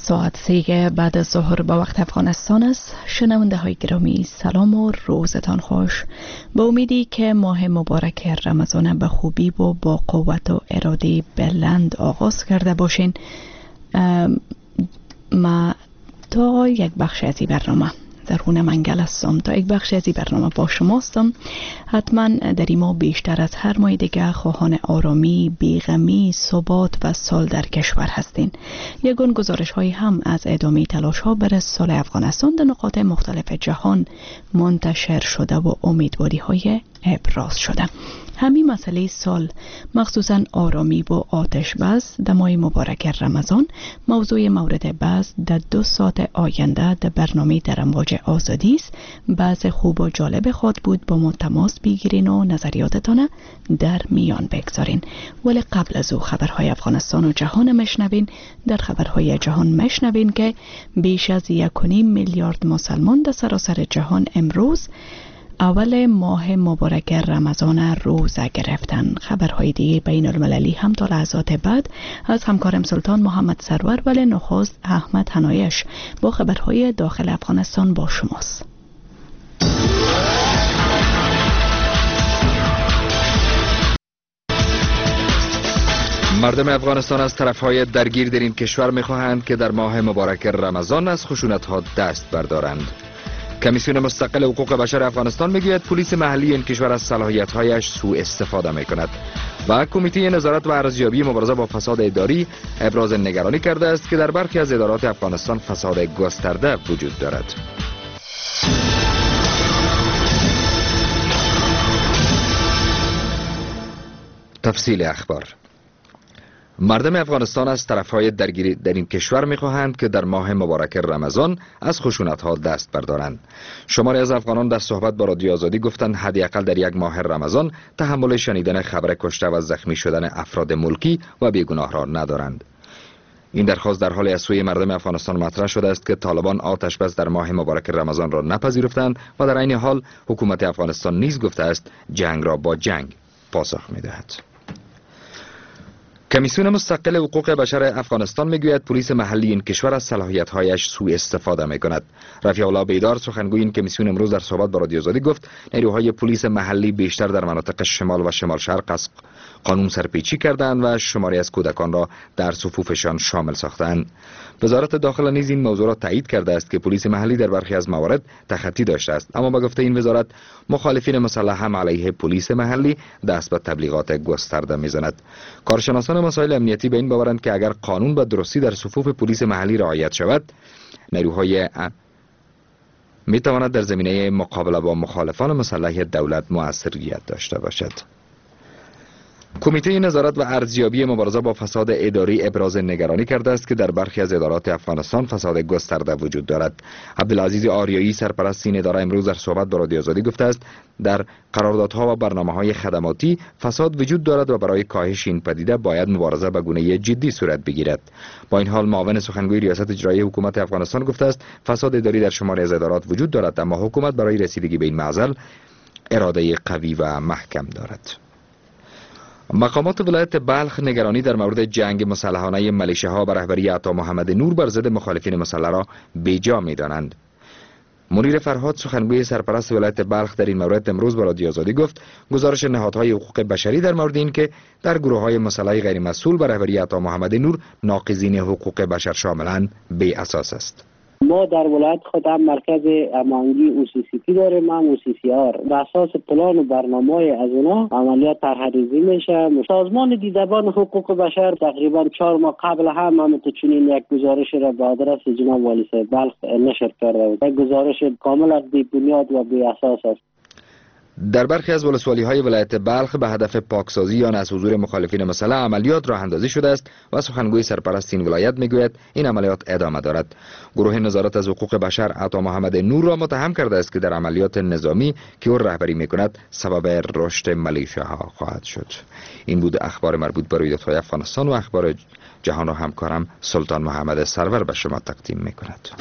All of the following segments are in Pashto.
ساعت 3 بعد از ظهر به وقت افغانستان است. شنونده های گرامی سلام و روزتان خوش. با امیدی که ماه مبارک رمضان به خوبی و با قوت و اراده بلند آغاز کرده باشین. ما تا یک بخش از این برنامه درون منگل هستم، تا یک بخش از این برنامه با شما هستم. حتما در این ماه بیشتر از هر ماه دیگه خواهان آرامی، بیغمی، ثبات و سال در کشور هستین. یگان گزارش های هم از ادامه تلاش ها برای سال افغانستان در نقاط مختلف جهان منتشر شده و امیدواری های ابراز شده. همین مسئله سال، مخصوصا آرامی و آتش بس در ماه مبارک رمضان، موضوع مورد بحث در 2 ساعت آینده در برنامه در امواج آزادی است. بحث خوب و جالب خود بود، با ما تماس بگیرین و نظریاتتان در میان بگذارین. ولی قبل از او خبرهای افغانستان و جهان مشنوین. در خبرهای جهان مشنوین که بیش از 1.5 میلیارد مسلمان در سراسر جهان امروز اول ماه مبارک رمضان روزه گرفتن. خبرهای دیگه بین المللی هم تا لحظات بعد از همکارم سلطان محمد سرور، ولی نخست احمد حنایش با خبرهای داخل افغانستان با شماست. مردم افغانستان از طرفهای درگیر در این کشور می‌خواهند که در ماه مبارک رمضان از خشونت‌ها دست بردارند. کمیسیون مستقل حقوق بشر افغانستان میگوید پلیس محلی این کشور از صلاحیت‌هایش سوء استفاده می‌کند و کمیته نظارت و ارزیابی مبارزه با فساد اداری ابراز نگرانی کرده است که در برخی از ادارات افغانستان فساد گسترده وجود دارد. تفصیل اخبار. مردم افغانستان از طرفهای درگیری در این کشور می‌خواهند که در ماه مبارک رمضان از خشونت‌ها دست بردارند. شماری از افغانان در صحبت با رادیو آزادی گفتند حداقل در یک ماه رمضان تحمل شنیدن خبر کشته و زخمی شدن افراد ملکی و بیگناه را ندارند. این درخواست در حال از سوی مردم افغانستان مطرح شده است که طالبان آتش بس در ماه مبارک رمضان را نپذیرفتند و در عین حال حکومت افغانستان نیز گفته است جنگ را با جنگ پاسخ می‌دهد. کمیسیون مستقل حقوق بشر افغانستان میگوید پلیس محلی این کشور از صلاحیت‌هایش سوء استفاده می‌کند. رفیع الله بیدار سخنگوی این کمیسیون امروز در صحبت با رادیو آزادی گفت نیروهای پلیس محلی بیشتر در مناطق شمال و شمال شرق از قانون سرپیچی کردند و شماری از کودکان را در صفوفشان شامل ساختند. وزارت داخله نیز این موضوع را تایید کرده است که پلیس محلی در برخی از موارد تخطی داشته است، اما به گفته این وزارت مخالفین مسلح هم علیه پلیس محلی دست به تبلیغات گسترده می‌زند. کارشناسان مسائل امنیتی به این باورند که اگر قانون به درستی در صفوف پلیس محلی رعایت شود، نیروهای می‌تواند در زمینه مقابله با مخالفان مسلح دولت موثریت داشته باشد. کمیته نظارت و ارزیابی مبارزه با فساد اداری ابراز نگرانی کرده است که در برخی از ادارات افغانستان فساد گسترده وجود دارد. عبدالعزیز آریایی سرپرست این اداره امروز در صحبت با رادیو آزادی گفته است در قراردادها و برنامه‌های خدماتی فساد وجود دارد و برای کاهش این پدیده باید مبارزه به گونه جدی صورت بگیرد. با این حال معاون سخنگوی ریاست اجرایی حکومت افغانستان گفته است فساد اداری در شماری از ادارات وجود دارد، اما حکومت برای رسیدگی به این معضل اراده قوی و محکم دارد. مقامات ولایت بلخ نگرانی در مورد جنگ مسلحانه ملیشه‌ها به رهبری عطا محمد نور بر ضد مخالفین مسلح را بیجا می‌دانند. منیر فرهاد سخنگوی سرپرست ولایت بلخ در این مورد امروز با رادیو آزادی گفت گزارش نهادهای حقوق بشری در مورد این که در گروه‌های مسلح غیر مسئول به رهبری عطا محمد نور ناقضین حقوق بشر شاملند بی اساس است. ما در ولایت خود هم مرکز امانگی OCCP داریم، هم OCCR. به اساس پلان و برنامه‌های از اونا عملیات طرح‌ریزی میشه. سازمان دیدبان حقوق بشر تقریبا 4 ماه قبل هم چنین یک گزارش را به آدرس جناب والی صاحب بلخ نشر کرده بود. یک گزارش کاملا بی بنیاد و بی اساس است. در برخی از ولسوالی‌های ولایت بلخ به هدف پاکسازی یا از حضور مخالفین مسلح عملیات راه اندازی شده است و سخنگوی سرپرست این ولایت میگوید این عملیات ادامه دارد. گروه نظارت از حقوق بشر عطا محمد نور را متهم کرده است که در عملیات نظامی که او رهبری میکند سبب رشد ملیشه‌ها خواهد شد. این بود اخبار مربوط به رویدادهای افغانستان و اخبار جهان و همکارم سلطان محمد سرور به شما تقدیم میکند.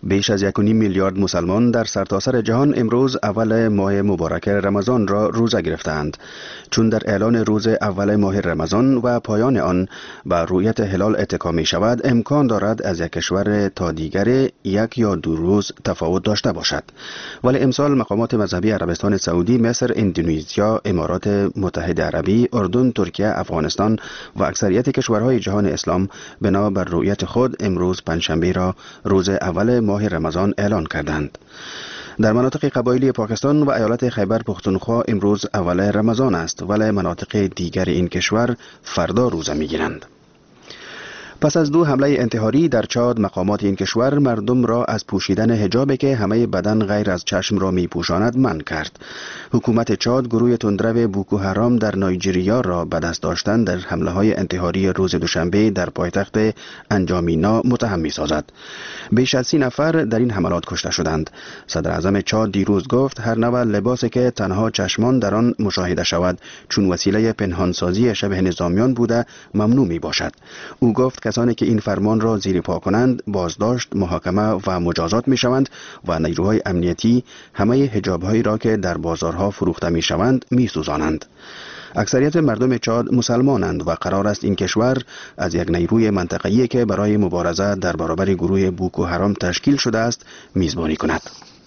بیش از 1.5 میلیارد مسلمان در سرتاسر جهان امروز اول ماه مبارک رمضان را روزه گرفتند، چون در اعلان روز اول ماه رمضان و پایان آن به رؤیت هلال اتکا می شود، امکان دارد از یک کشور تا دیگر 1 یا 2 روز تفاوت داشته باشد. ولی امسال مقامات مذهبی عربستان سعودی، مصر، اندونزیا، امارات متحده عربی، اردن، ترکیه، افغانستان و اکثریت کشورهای جهان اسلام بنا بر رؤیت خود امروز پنجشنبه را روز اول ماه رمضان اعلان کردند. در مناطق قبایلی پاکستان و ایالت خیبر پختونخوا امروز اول رمضان است، ولی مناطق دیگر این کشور فردا روزه می‌گیرند. پس از 2 حمله انتحاری در چاد، مقامات این کشور مردم را از پوشیدن حجابی که همه بدن غیر از چشم را می پوشاند منع کرد. حکومت چاد گروه تندرو بوکو حرام در نایجریا را به دست داشتن در حمله های انتحاری روز دوشنبه در پایتخت انجامینا متهم می سازد. بیش از 30 نفر در این حملات کشته شدند. صدر اعظم چاد دیروز گفت هر نوع لباسی که تنها چشمان در آن مشاهده شود چون وسیله پنهانسازی شبه نظامیان بوده ممنوع می باشد. او گفت کسانی که این فرمان را زیر پا کنند بازداشت، محاکمه و مجازات می شوند و نیروهای امنیتی همه حجاب‌هایی را که در بازارها فروخته می شوند می سوزانند. اکثریت مردم چاد مسلمانند و قرار است این کشور از یک نیروی منطقه‌ای که برای مبارزه در برابر گروه بوکو حرام تشکیل شده است میزبانی کند.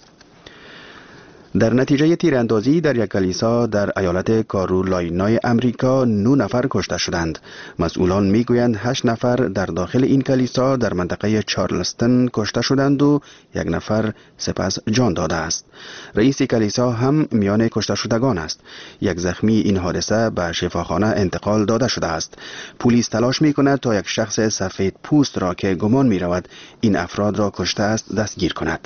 در نتیجه تیراندازی در یک کلیسا در ایالت کارولاینا امریکا 9 نفر کشته شدند. مسئولان میگویند 8 نفر در داخل این کلیسا در منطقه چارلستن کشته شدند و 1 نفر سپس جان داده است. رئیس کلیسا هم میان کشته شدگان است. یک زخمی این حادثه به شفاخانه انتقال داده شده است. پلیس تلاش میکند تا یک شخص سفید پوست را که گمان میرود این افراد را کشته است دستگیر کند.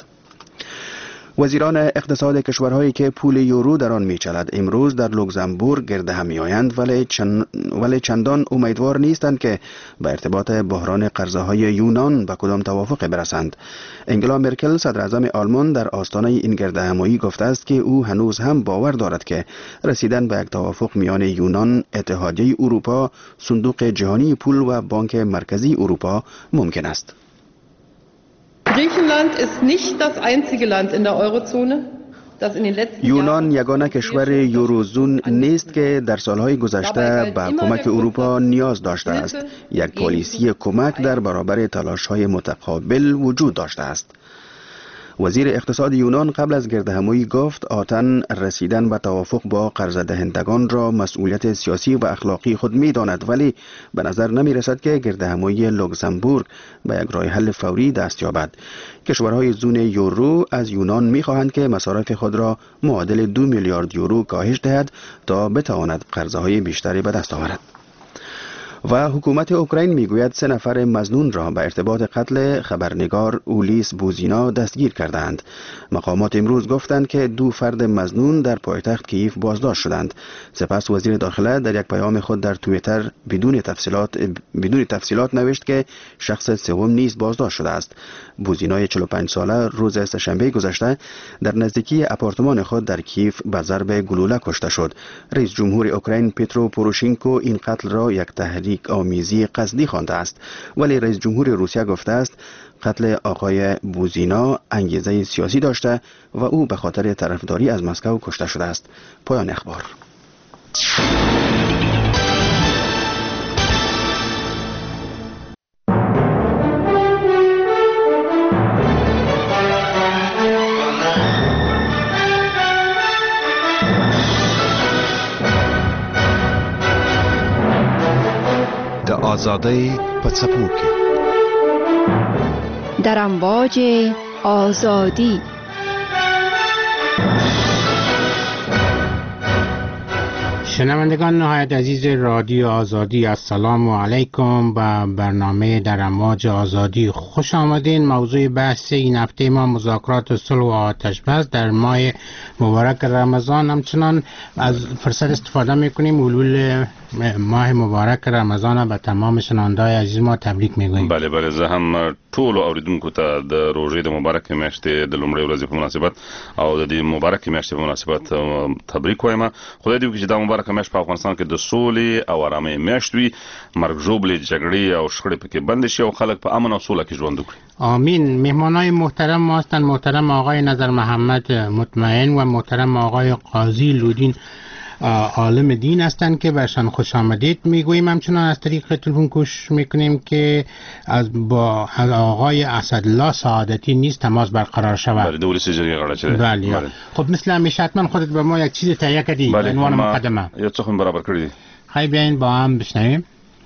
وزیران اقتصاد کشورهایی که پول یورو در آن میچلد امروز در لوکزامبورگ گرد هم میآیند، ولی چندان امیدوار نیستند که به ارتباط بحران قرضه های یونان به کدام توافق برسند. انگلا مرکل صدر اعظم آلمان در آستانه این گرد همایی گفته است که او هنوز هم باور دارد که رسیدن به یک توافق میان یونان، اتحادیه اروپا، صندوق جهانی پول و بانک مرکزی اروپا ممکن است. Griechenland ist nicht das einzige Land in der Eurozone, das in den letzten یونان یگانه کشور یوروزون نیست که در سالهای گذشته به کمک اروپا نیاز داشته است. یک پالیسی کمک در برابر تلاش‌های متقابل وجود داشته است. وزیر اقتصاد یونان قبل از گردهمایی گفت آتن رسیدن به توافق با قرضه دهندگان را مسئولیت سیاسی و اخلاقی خود می داند، ولی به نظر نمی رسد که گردهمایی لوکزامبورگ به یک راه حل فوری دست یابد. کشورهای زون یورو از یونان می خواهند که مصارف خود را معادل 2 میلیارد یورو کاهش دهد تا بتواند قرضه های بیشتری به دست آورد. و حکومت اوکراین میگوید 3 نفر مظنون را به ارتباط قتل خبرنگار اولیس بوزینا دستگیر کردند. مقامات امروز گفتند که 2 فرد مظنون در پایتخت کیف بازداشت شدند. سپس وزیر داخله در یک پیام خود در توییتر بدون تفصیلات نوشت که شخص سوم نیز بازداشت شده است. بوزینای 45 ساله روز سه‌شنبه گذشته در نزدیکی آپارتمان خود در کیف به ضرب گلوله کشته شد. رئیس جمهور اوکراین پیترو پوروشینکو این قتل را یک تحریک آمیزی قصدی خوانده است، ولی رئیس جمهور روسیه گفته است قتل آقای بوزینا انگیزه سیاسی داشته و او به خاطر طرفداری از مسکو کشته شده است. پایان اخبار. آزادی پڅپوکي در امواج آزادی. شنوندگان نهایت عزیز رادیو آزادی، السلام علیکم. به برنامه در امواج آزادی خوش آمدین. موضوع بحث این هفته ما مذاکرات صلح و آتش‌بس در ماه مبارک رمضان. همچنان از فرصت استفاده میکنیم حلول ماه مبارک رمضان به تمام شنونده‌های عزیز ما تبریک میگویم. بله زه هم ټول اوریدونکو ته د روژې د مبارک میاشتې د لومړۍ ورځې په مناسبت او د دې مبارک میاشتې په مناسبت تبریک وایم. خدای دې وکړي چې دا مبارک میاشت په افغانستان کې د سولې او آرامۍ میاشت وي، مرګ ژوبلې جګړې او شخړې پکې بند شي او خلک په امن او سوله کې ژوند وکړي. آمین. مهمانای محترم ما هستند محترم آقای نظر محمد مطمئن و محترم آقای قاضی لودین عالم دین هستند که برشان خوش آمدید میگوییم. همچنان از طریق تلفن کوشش میکنیم که با آقای اسدالله سعادتی نیز تماس برقرار شود. بله دولی سجری غلط شده. بله. خب مثل همیشه حتما خودت به ما یک چیز تهیه کردی به عنوان مقدمه. یا څه برابر کړی. خیلی بیاین با هم بشنویم.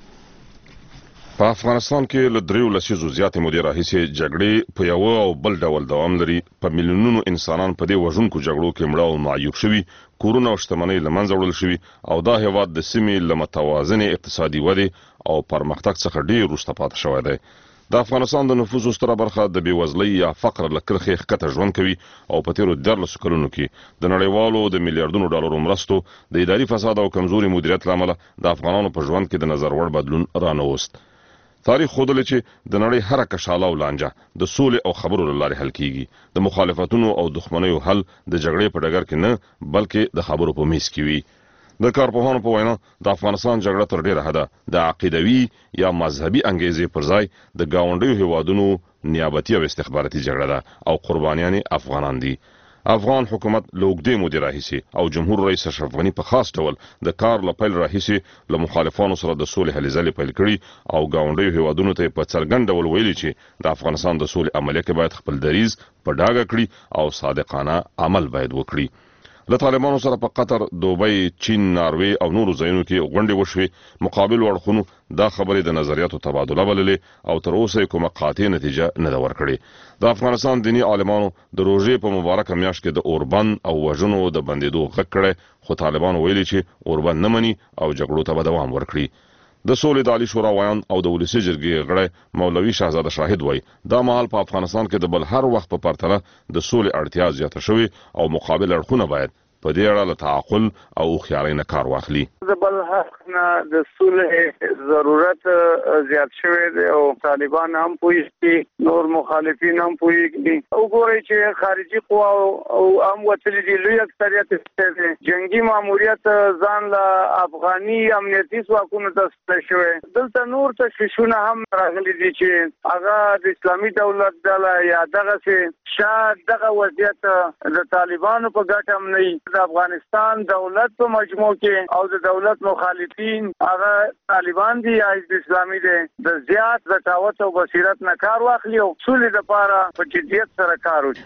په افغانستان کې له 3 لسیزو زیاتې مودې راهیسې جګړې په یو او بل ډول دوام لري. په میلیونونو انسانان په دې وژونکو جګړو کې مړه او معیوب شوي، کورونه او شتمنۍ له منځه وړل شوي او دا هیواد د سیمې له متوازنې اقتصادي ودې او پرمختګ څخه ډېر وروسته پاتې شوی دی. د افغانستان د نفوسو ستره برخه د بېوزلۍ یا فقر له کرښې ښکته ژوند کوي او په تیرو 14 کلونو کې د نړیوالو د میلیارډونو ډالرو مرستو د اداري فساد او کمزوري مدیریت له امله د افغانانو په ژوند کې د نظر وړ بدلون رانوست. تاریخ ښودلی چې د نړۍ هره کشاله او لانجه د سولې او خبرو له لارې حل کیږي. د مخالفتونو او دښمنیو حل د جګړې په ډګر کې نه بلکې د خبرو په میز کې وي. د کارپوهانو په وینا د افغانستان جګړه تر ډیره حده د عقیدوي یا مذهبي انګیزې پر ځای د ګاونډیو هیوادونو نیابتي او استخباراتي جګړه ده او قربانیان افغانان دي. افغان حکومت له اوږدې مودې راهیسې او جمهور رئیس اشرف غني په خاص ډول د کار له پیل راهیسې له مخالفانو سره د سولې هلې ځلې پیل کړي او ګاونډیو هیوادونو ته په څرګند ډول ویلي چې د افغانستان د سولې عملیه کې باید خپل دریځ په ډاګه کړي او صادقانه عمل باید وکړي. له طالبانو سره په قطر، دوبۍ، چین، ناروې او نورو ځایونو کې غونډې وشوې. مقابل اړخونو دا خبرې د نظریاتو تبادله بللې او تر اوسه کومه قاطع نتیجه نه ده ورکړې. د افغانستان دینی عالمانو د روژې په مبارکه میاشت کې د اوربند او وژنو د بندېدو غږ کړی، خو طالبانو ویلي چې اوربند نه مني او جګړو ته به دوام ورکړي. د سولې د عالی شورا ویان او د ولسي جرګې غړی مولوي شهزاده شاهد وایي دا مهال په افغانستان کې د بل هر وخت په پرتله د سولې اړتیا زیاته شوې او مقابل اړخونه باید په دې اړه له تعقل او هوښیارۍ نه کار واخلي. د بل حق نه د سولې ضرورت زیات شوی دی او طالبان هم پوهیږي، نور مخالفین هم پوهیږي. وګورئ چې خارجي قوا او هم وتلي دي، لوی اکثریت دی جنگي ماموریت ځان له افغاني امنیتي ځواکونو ته سپارل شوی. دلته نور تشویشونه هم راغلي دي چې هغه د اسلامي دولت ډله یا دغسې شاید دغه وضعیت د طالبانو په ګټه هم نه وي. د افغانستان دولت په مجموع کې او د دولت مخالفین هغه طالبان دي یا حزب اسلامي دي د زیات ذکاوت او بصیرت نه کار واخلي او سولې لپاره په جدیت سره کار وکړي.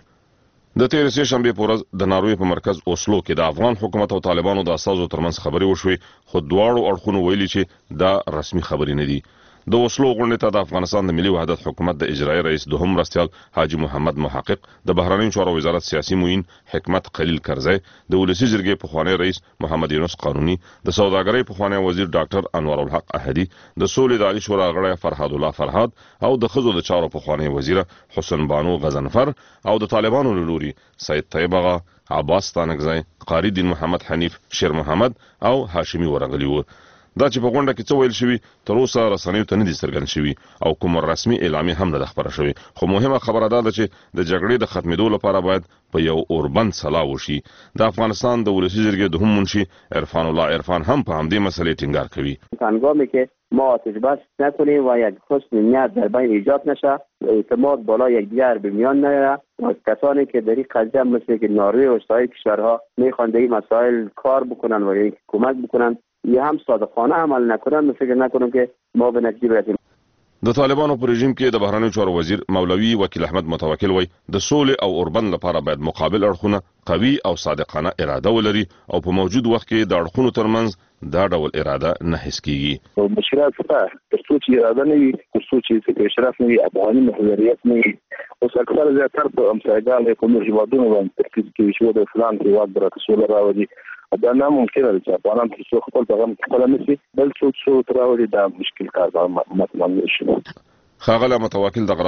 د تیر سه شنبه په ورځ د ناروې په مرکز اوسلو کې د افغان حکومت او طالبانو د اساسو ترمنځ خبرې وشوې، خو دواړو اړخونو ویلي چې دا رسمي خبرې نه دي. د اوسلو غونډې ته د افغانستان د ملي وحدت حکومت د اجرایي رئیس دوهم مرستیال حاجی محمد محقق، د بهرنیو چارو وزارت سیاسي معین حکمت خلیل کرزی، د ولسي جرګې پخوانی رئیس محمد یونس قانوني، د سوداګرۍ پخوانی وزیر ډاکټر انور الحق احدي، د سولې د عالی شورا غړی فرهاد الله فرهاد او د ښځو د چارو پخوانی وزیر حسن بانو غزنفر او د طالبانو له لوري سید طیب آغا، عباس ستانکزی، قاری دین محمد حنیف، شیر محمد او هاشمي ورغلي وو. دا چې په غونډه کې څه ویل شوي تر اوسه رسنیو ته نه دي څرګند شوي او کوم رسمي اعلامیه هم نه ده خپره شوې، خو مهمه خبره دا ده چې د جګړې د ختمېدو لپاره باید په یو اوربند سلا وشي. د افغانستان د ولسي جرګې دوهم منشي عرفان الله عرفان هم په همدې مسئلې ټینګار کوي. هنگامی که ما آتش بس نکنیم و یک حسن نیت در بین ایجاد نشه و اعتماد بالا یکدیگر به میان نیاره و کسانی که در این قضیه مثل که نروژ و سایر کشورها میخوان در این مسائل کار بکنن و یک کمک بکنن یا هم صادقانه عمل نکنن، فکر نکنم که ما به نتیجه برسیم. د طالبانو په رژیم کې د بهرنیو چارو وزیر مولوي وکیل احمد متوکل وایي د سولې او اوربند لپاره باید مقابل اړخونه قوي او صادقانه اراده ولري او په موجود وخت کې د اړخونو ترمنځ دا ډول اراده نه حس کیږي. مشکلات څه تر څو چې اراده نه وي، تر څو چې اشراف نه وي، افغاني محوریت نه وي، اوس اکثر زیاتره په امریکا په نور هیوادونو باندې ترکیز کوي چې د فلان هیواد برابر سولر راوړي. دا نه ممکنه ده چې افغانان تر څو خپل پیغام خپل نشي بل څو تراوړي دا مشکل کار به مطمئن شي. ښاغلی متوکل دغه راز وایي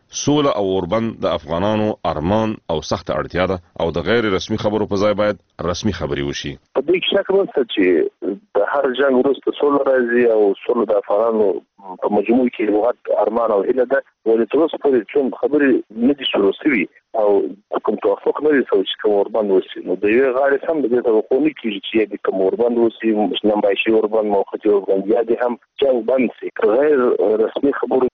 سوله او اوربند د افغانانو ارمان او سخت اړتیا ده او د غیر رسمي خبرو په ځای باید رسمي خبري وشي. په دې کې شک نشته چې د هر جنگ وروسته سوله راځي او سوله د افغانانو په مجموع کې یو ارمان او هیله ده. ولې تر اوسه پورې کوم خبرې نه دي شروع شوي او کوم توافق نه دی شوی چې کوم اوربند وشي. نو د یوې غاړې هم د دې توقع نه کېږي چې د کوم اوربند وشي، نمایشي اوربند، موقتي اوربند، یا دې هم جنګ بند شي. غیر رسمي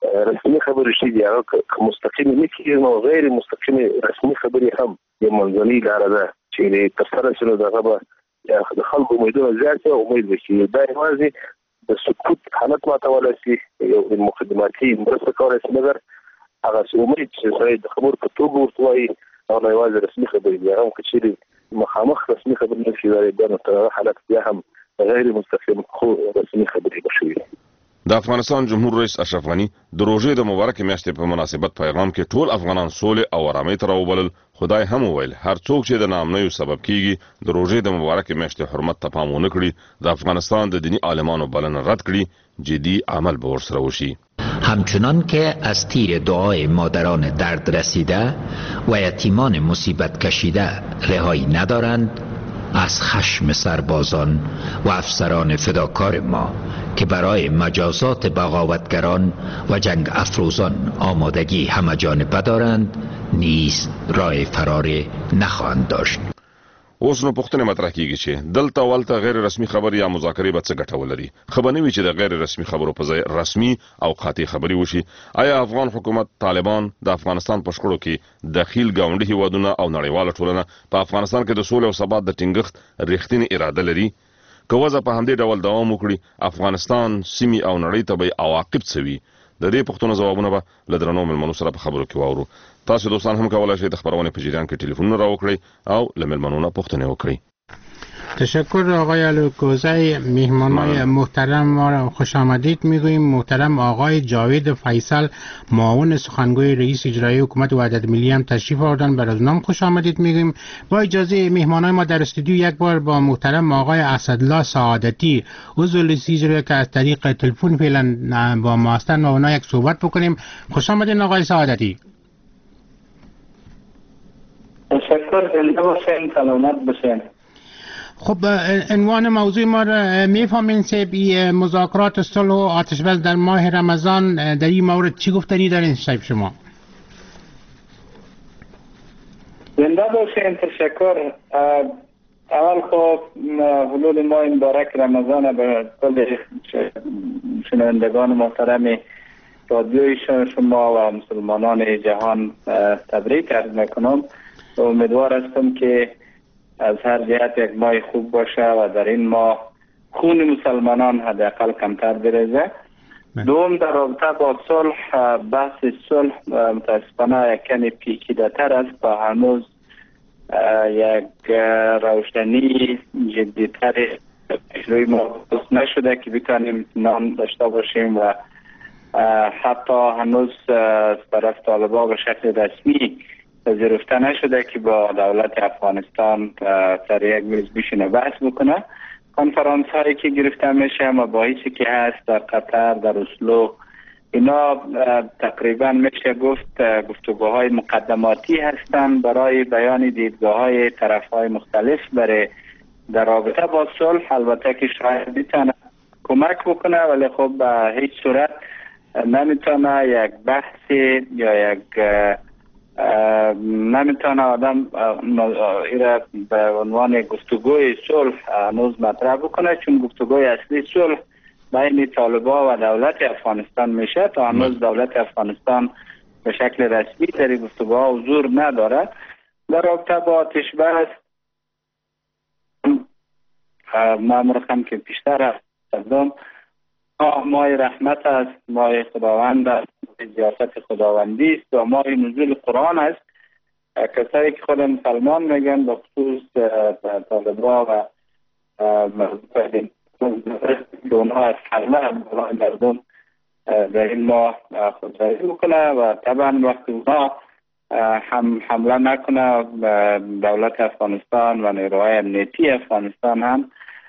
خبرې شي دي هغه مستقیم نه کېږي، نو غیر مستقیم رسمي خبرې هم د منځنۍ لاره ده چې تر سره شي. نو دغه به د خلکو امیدونه زیات او امید وشي. دا یوازې د سکوت حالت ماتولی شي، یو مقدماتي مرسته کولی شي، مګر هغه امید چې سړی د خبرو په توګه ورته وایي هغه یوازې رسمي خبرې دي. هغه هم که چیرې مخامخ رسمي خبرې نه شي بیا نو تر هغه حالت بیا هم غیر مستقیم خو رسمي خبرې به شوي. د افغانستان جمهور رئیس اشرف غني د روژې د مبارکې میاشتې په مناسبت پیغام کې ټول افغانان سولې او آرامۍ ته راوبلل. خدای هم وویل هر څوک چې د ناامنیو سبب کیږي د روژې د مبارکې میاشتې حرمت ته پام ونه کړي، د افغانستان د دینی عالمانو بلنه رد کړي، جدي عمل به ورسره وشي. همچنان که از تیر دعای مادران درد رسیده و یتیمان مصیبت کشیده رهایی ندارند، از خشم سربازان و افسران فداکار ما که برای مجازات بغاوتگران و جنگ افروزان آمادگی همه‌جانبه دارند نیز راه فرار نخواهند داشت. اوس نو پوښتنه مطرح کیږي چې دلته ولته غیر رسمي خبري یا مذاکرې به څه ګټه ولري. خبر نه وي چې د غیر رسمي خبرو په ځای رسمي او قاطع خبري وشي. آیا افغان حکومت طالبان د افغانستان په شخړو کې دخیل گاونډي هیوادونه او نړیواله ټولنه په افغانستان کې د سولې او ثبات د ټینګښت رښتینی اراده لري؟ که وضع په همدې ډول دوام وکړي، افغانستان سیمې او نړۍ ته به عواقب څه وي؟ د دې پوښتنو ځوابونه به له درنو مېلمنو سره په خبرو کې واورو. تاسو دوستان هم کولای شئ د خبرونې په جریان کې ټلیفونونه راوکړئ او له مېلمنو نه پوښتنې وکړئ. تشکر آقای الوکوزی. مهمانای محترم ما را خوش آمدید میگوییم. محترم آقای جاوید فیصل معاون سخنگوی رئیس اجرایی حکومت وحدت ملی هم تشریف آوردن، بر از نام خوش آمدید میگوییم. با اجازه مهمانای ما در استودیو یک بار با محترم آقای اسدالله سعادتی عضو رئیس اجرایی که از طریق تلفن فعلا با ما هستند و اونا یک صحبت بکنیم. خوش آمدید آقای سعادتی. تشکر، زنده باشین، سلامت باشین. خب عنوان موضوع ما را میفهمین سه مذاکرات صلح و آتشبس در ماه رمضان در این مورد چی گفتنی دارین صاحب شما؟ زنده باشین، تشکر. اول خب حلول ماه مبارک رمضان به کل شنوندگان محترم رادیوی شما و مسلمانان جهان تبریک عرض میکنم. امیدوار هستم که از هر جهت یک ماه خوب باشه و در این ماه خون مسلمانان حداقل کمتر بریزه. دوم در رابطه با صلح، بحث صلح متاسفانه یک کمی پیچیده تر است و هنوز یک روشنی جدی‌تر روی ما نشده که بتانیم نام داشته باشیم و حتی هنوز طرف طالبان به شکل رسمی پذیرفته نشده که با دولت افغانستان سر یک میز بشینه بحث بکنه. کنفرانس هایی که گرفته میشه، مباحثی که هست در قطر، در اسلو، اینا تقریبا میشه گفت گفتگوهای مقدماتی هستند برای بیان دیدگاه های طرف های مختلف برای در رابطه با صلح. البته که شاید بتونه کمک بکنه، ولی خب به هیچ صورت نمیتونه یک بحث یا یک نمیتونه آدم ایره به عنوان گفتگوی صلح هنوز مطرح بکنه، چون گفتگوی اصلی صلح بین طالبان و دولت افغانستان میشه. تا هنوز دولت افغانستان به شکل رسمی در گفتگوها حضور نداره. در رابطه با آتش بس مامورخم که پیشتر هستم، ماه رحمت است، ماه خداوند است، سیاست خداوندی است و ماه نزول قرآن است. کسایی که خود مسلمان میگن به خصوص طالبان و که اونها از حمله مردم در این ماه خودداری بکنه و طبعا وقتی اونها هم حمله نکنه دولت افغانستان و نیروهای امنیتی افغانستان هم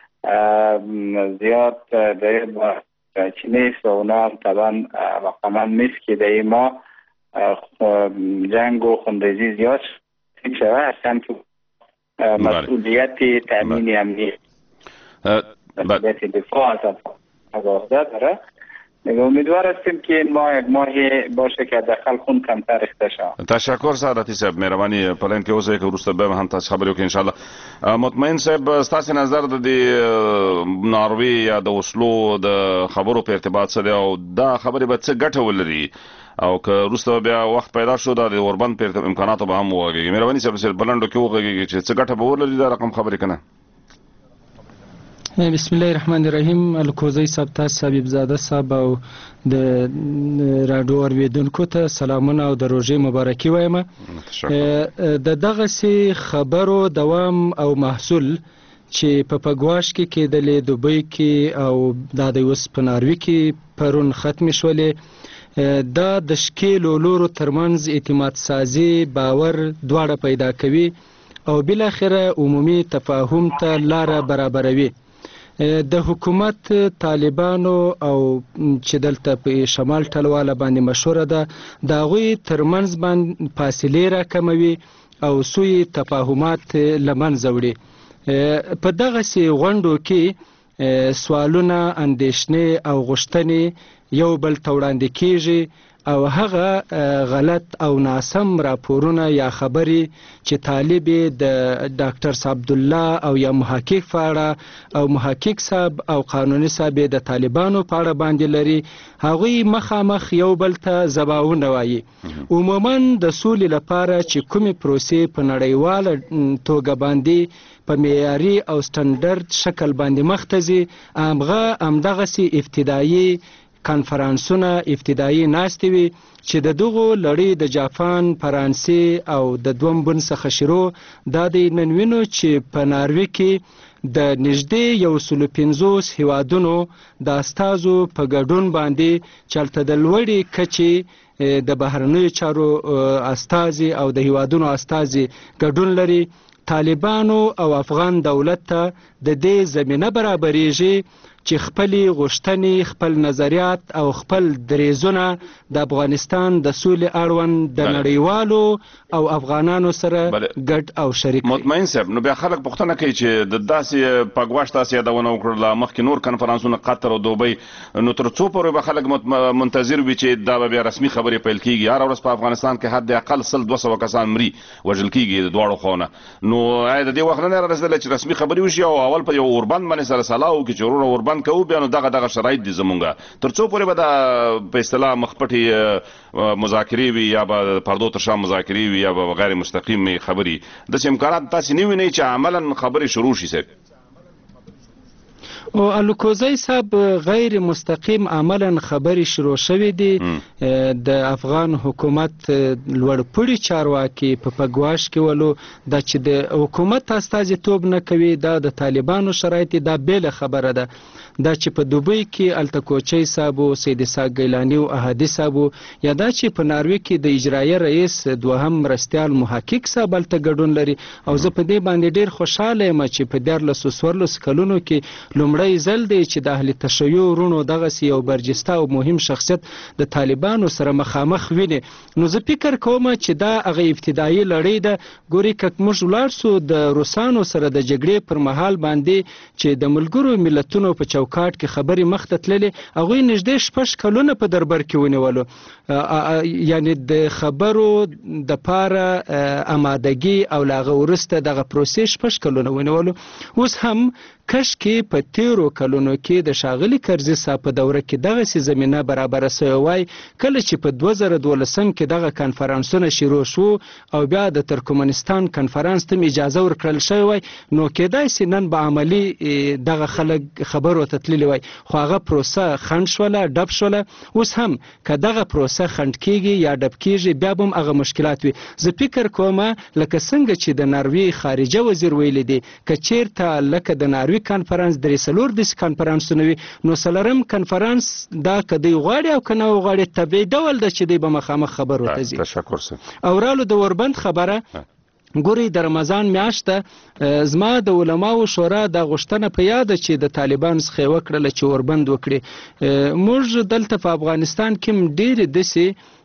زیاد در این چی نیست و اونا هم طبعا واقعا نیست که در این ماه جنگ و خونریزی زیاد شده هستند که مسئولیت تامین امنی مسئولیت دفاع از عهده داره. امیدوار هستیم که این ماه یک ماهی باشه که حداقل خون کمتر ریخته شود. تشکر سعادتي صاحب، مهرباني پلان کې اوسئ که وروسته به هم تاسو خبرې وکړئ ان شاء الله. مطمئن صاحب، ستاسو نظر د ناروې یا د وسلو د خبرو په ارتباط سره او دا خبرې به څه ګټه ولري او که وروسته بیا وخت پیدا شو د اوربند په امکاناتو به هم وغږیږي؟ مهرباني صاحب بلندو کې وغږیږي چې څه ګټه به ولري دا رقم خبرې کنه. بسم الله الرحمن الرحیم. الکوزی صاحب، تاسو حبیب زاده صاحب او د راډیو اوریدونکو ته سلامونه او د روژې مبارکي وایم. د دغه سي خبرو دوام او محصول چې په پګواش کې کېدلې، دوبۍ کې او د اوس په ناروې کې پرون ختم شولې، دا د شکیلو لورو ترمنځ اعتماد سازي، باور دواړه پیدا کوي او بالاخره عمومي تفاهم ته لاره برابروي. د حکومت طالبانو او چې دلته په شمال ټلواله باندې مشهوره ده، د هغوی ترمنځ باندې فاصلې راکموي او سوی تفاهمات له منځه وړي. په دغسې غونډو کې سوالونه، اندېښنې او غوښتنې یو بل ته وړاندې کیږي او هغه غلط او ناسم راپورونه یا خبرې چې طالب د ډاکټر صاحب عبدالله او یا محقق فاړه او محقق صاحب او قانوني صاحب د طالبانو په اړه باندې لري، هغوی مخامخ یو بل ته ځوابونه وایي. عموما د سولې لپاره چې کومې پروسې په نړیواله توګه باندې په معیاري او سټنډرډ شکل باندې مخ ته ځي، همدغسې ابتدایي کانفرانسونه، ابتدایي ناستې وي چې د دغو لړۍ د جاپان، فرانسې او د دوم بن څخه شروع دا د نن وینو چې په ناروې کې د نږدې 150 هیوادونو د استازو په ګډون باندې چلته د لوړې کچې د بهرنیو چارو استازي او د هیوادونو استازي ګډون لري. طالبانو او افغان دولت ته د دې زمینه برابریږي چې خپلې غوښتنې، خپل نظریات او خپل دریځونه د افغانستان د سولې اړوند د نړیوالو او افغانانو سره ګډ او شریک کړي. مطمئن صاحب، نو بیا خلک پوښتنه کوي چې د داسې پګواش تاسو یادونه وکړله، مخکې نور کنفرانسونه قطر او دوبۍ، نو تر څو پورې به خلک منتظر وي چې دا به بیا رسمي خبرې پیل کیږي؟ هره ورځ په افغانستان کې حد اقل 100-200 کسان مري، وژل کیږي د دواړو خواونه. نو آیا د دې وخت نه رارسېدلی چې رسمي خبرې وشي او اول په یو اوربند باندې سره سلا وکړي چې وروره اوربند کوو، بیا نو دغه شرایط دي زمونږ تر څو پورې به دا په اصطلاح مخپټې مذاکرې وي یا به پردو تر شا مذاکرې وي یا به غیر مستقیم خبرې، داسې امکانات تاسې نه وینئ چې عملا خبرې شروع شي؟ صاحب او الکوزی صاحب، غیر مستقیم عملا خبرې شروع شوې دي. د افغان حکومت لوړپوړي چارواکي په پګواش کې ولو دا چې د حکومت استازیتوب نه کوي، دا د طالبانو شرایط دا بیله خبره ده. دا چې په دوبۍ کې التکوچی صاحب او سید اسحاق ګیلاني او احدي صاحب، یا دا چې په ناروې کې د اجرایه رئیس دوهم مرستیال محقق صاحب هلته ګډون لري. او زه په دې باندې ډېر خوشحاله یم چې په 14 کلونو کې لومړی ځل دی چې د اهل تشیع وروڼو دغسې یو برجسته او مهم شخصیت د طالبانو سره مخامخ ویني. نو زه فکر کوم چې دا هغه ابتدایي لړۍ ده. ګورې که موږ ولاړ سو د روسانو سره د جګړې پر مهال باندې چې د ملګرو ملتونو په چوکاټ کې خبرې مخ ته تللې، هغوی نږدې 6 کلونه په دربر کې ونیولو، یعنې د خبرو دپاره امادګي او له هغه وروسته دغه پروسې 6 کلونه ونیولو. اوس هم کشکې په تیرو کلونو کې د ښاغلي کرزي صاحب په دوره کې دغسې زمینه برابره سوی وای، کله چې په 2012 کې دغه کنفرانسونه شروع شو او بیا د ترکمنستان کنفرانس ته اجازه ورکړل شوی وای، نو کېدای سي نن به عملي دغه خلک خبرو ته تللي وای، خو هغه پروسه خنډ شوله، ډب شوله. اوس هم که دغه پروسه خنډ کیږي یا ډب کیږي، بیا به هم هغه مشکلات وي. زه فکر کوم لکه څنګه چې د ناروې خارجه وزیر ویلی دی، که چیرته لکه د ناروې کنفرانس 3 کنفرانسونه وي، نو څلورم کنفرانس دا که دی غواړي او که نه غواړي طبیعي ډول ده چې دی به مخامخ خبرو ته ځي. تشکر سر. او رالو د اوربند خبره، ګوري د رمضان میاشته زما د علماو شورا د غوښتنه په یاد چې د طالبان څخه وکړله چې اوربند وکړي. موږ دلته په افغانستان کې ډېرې داسې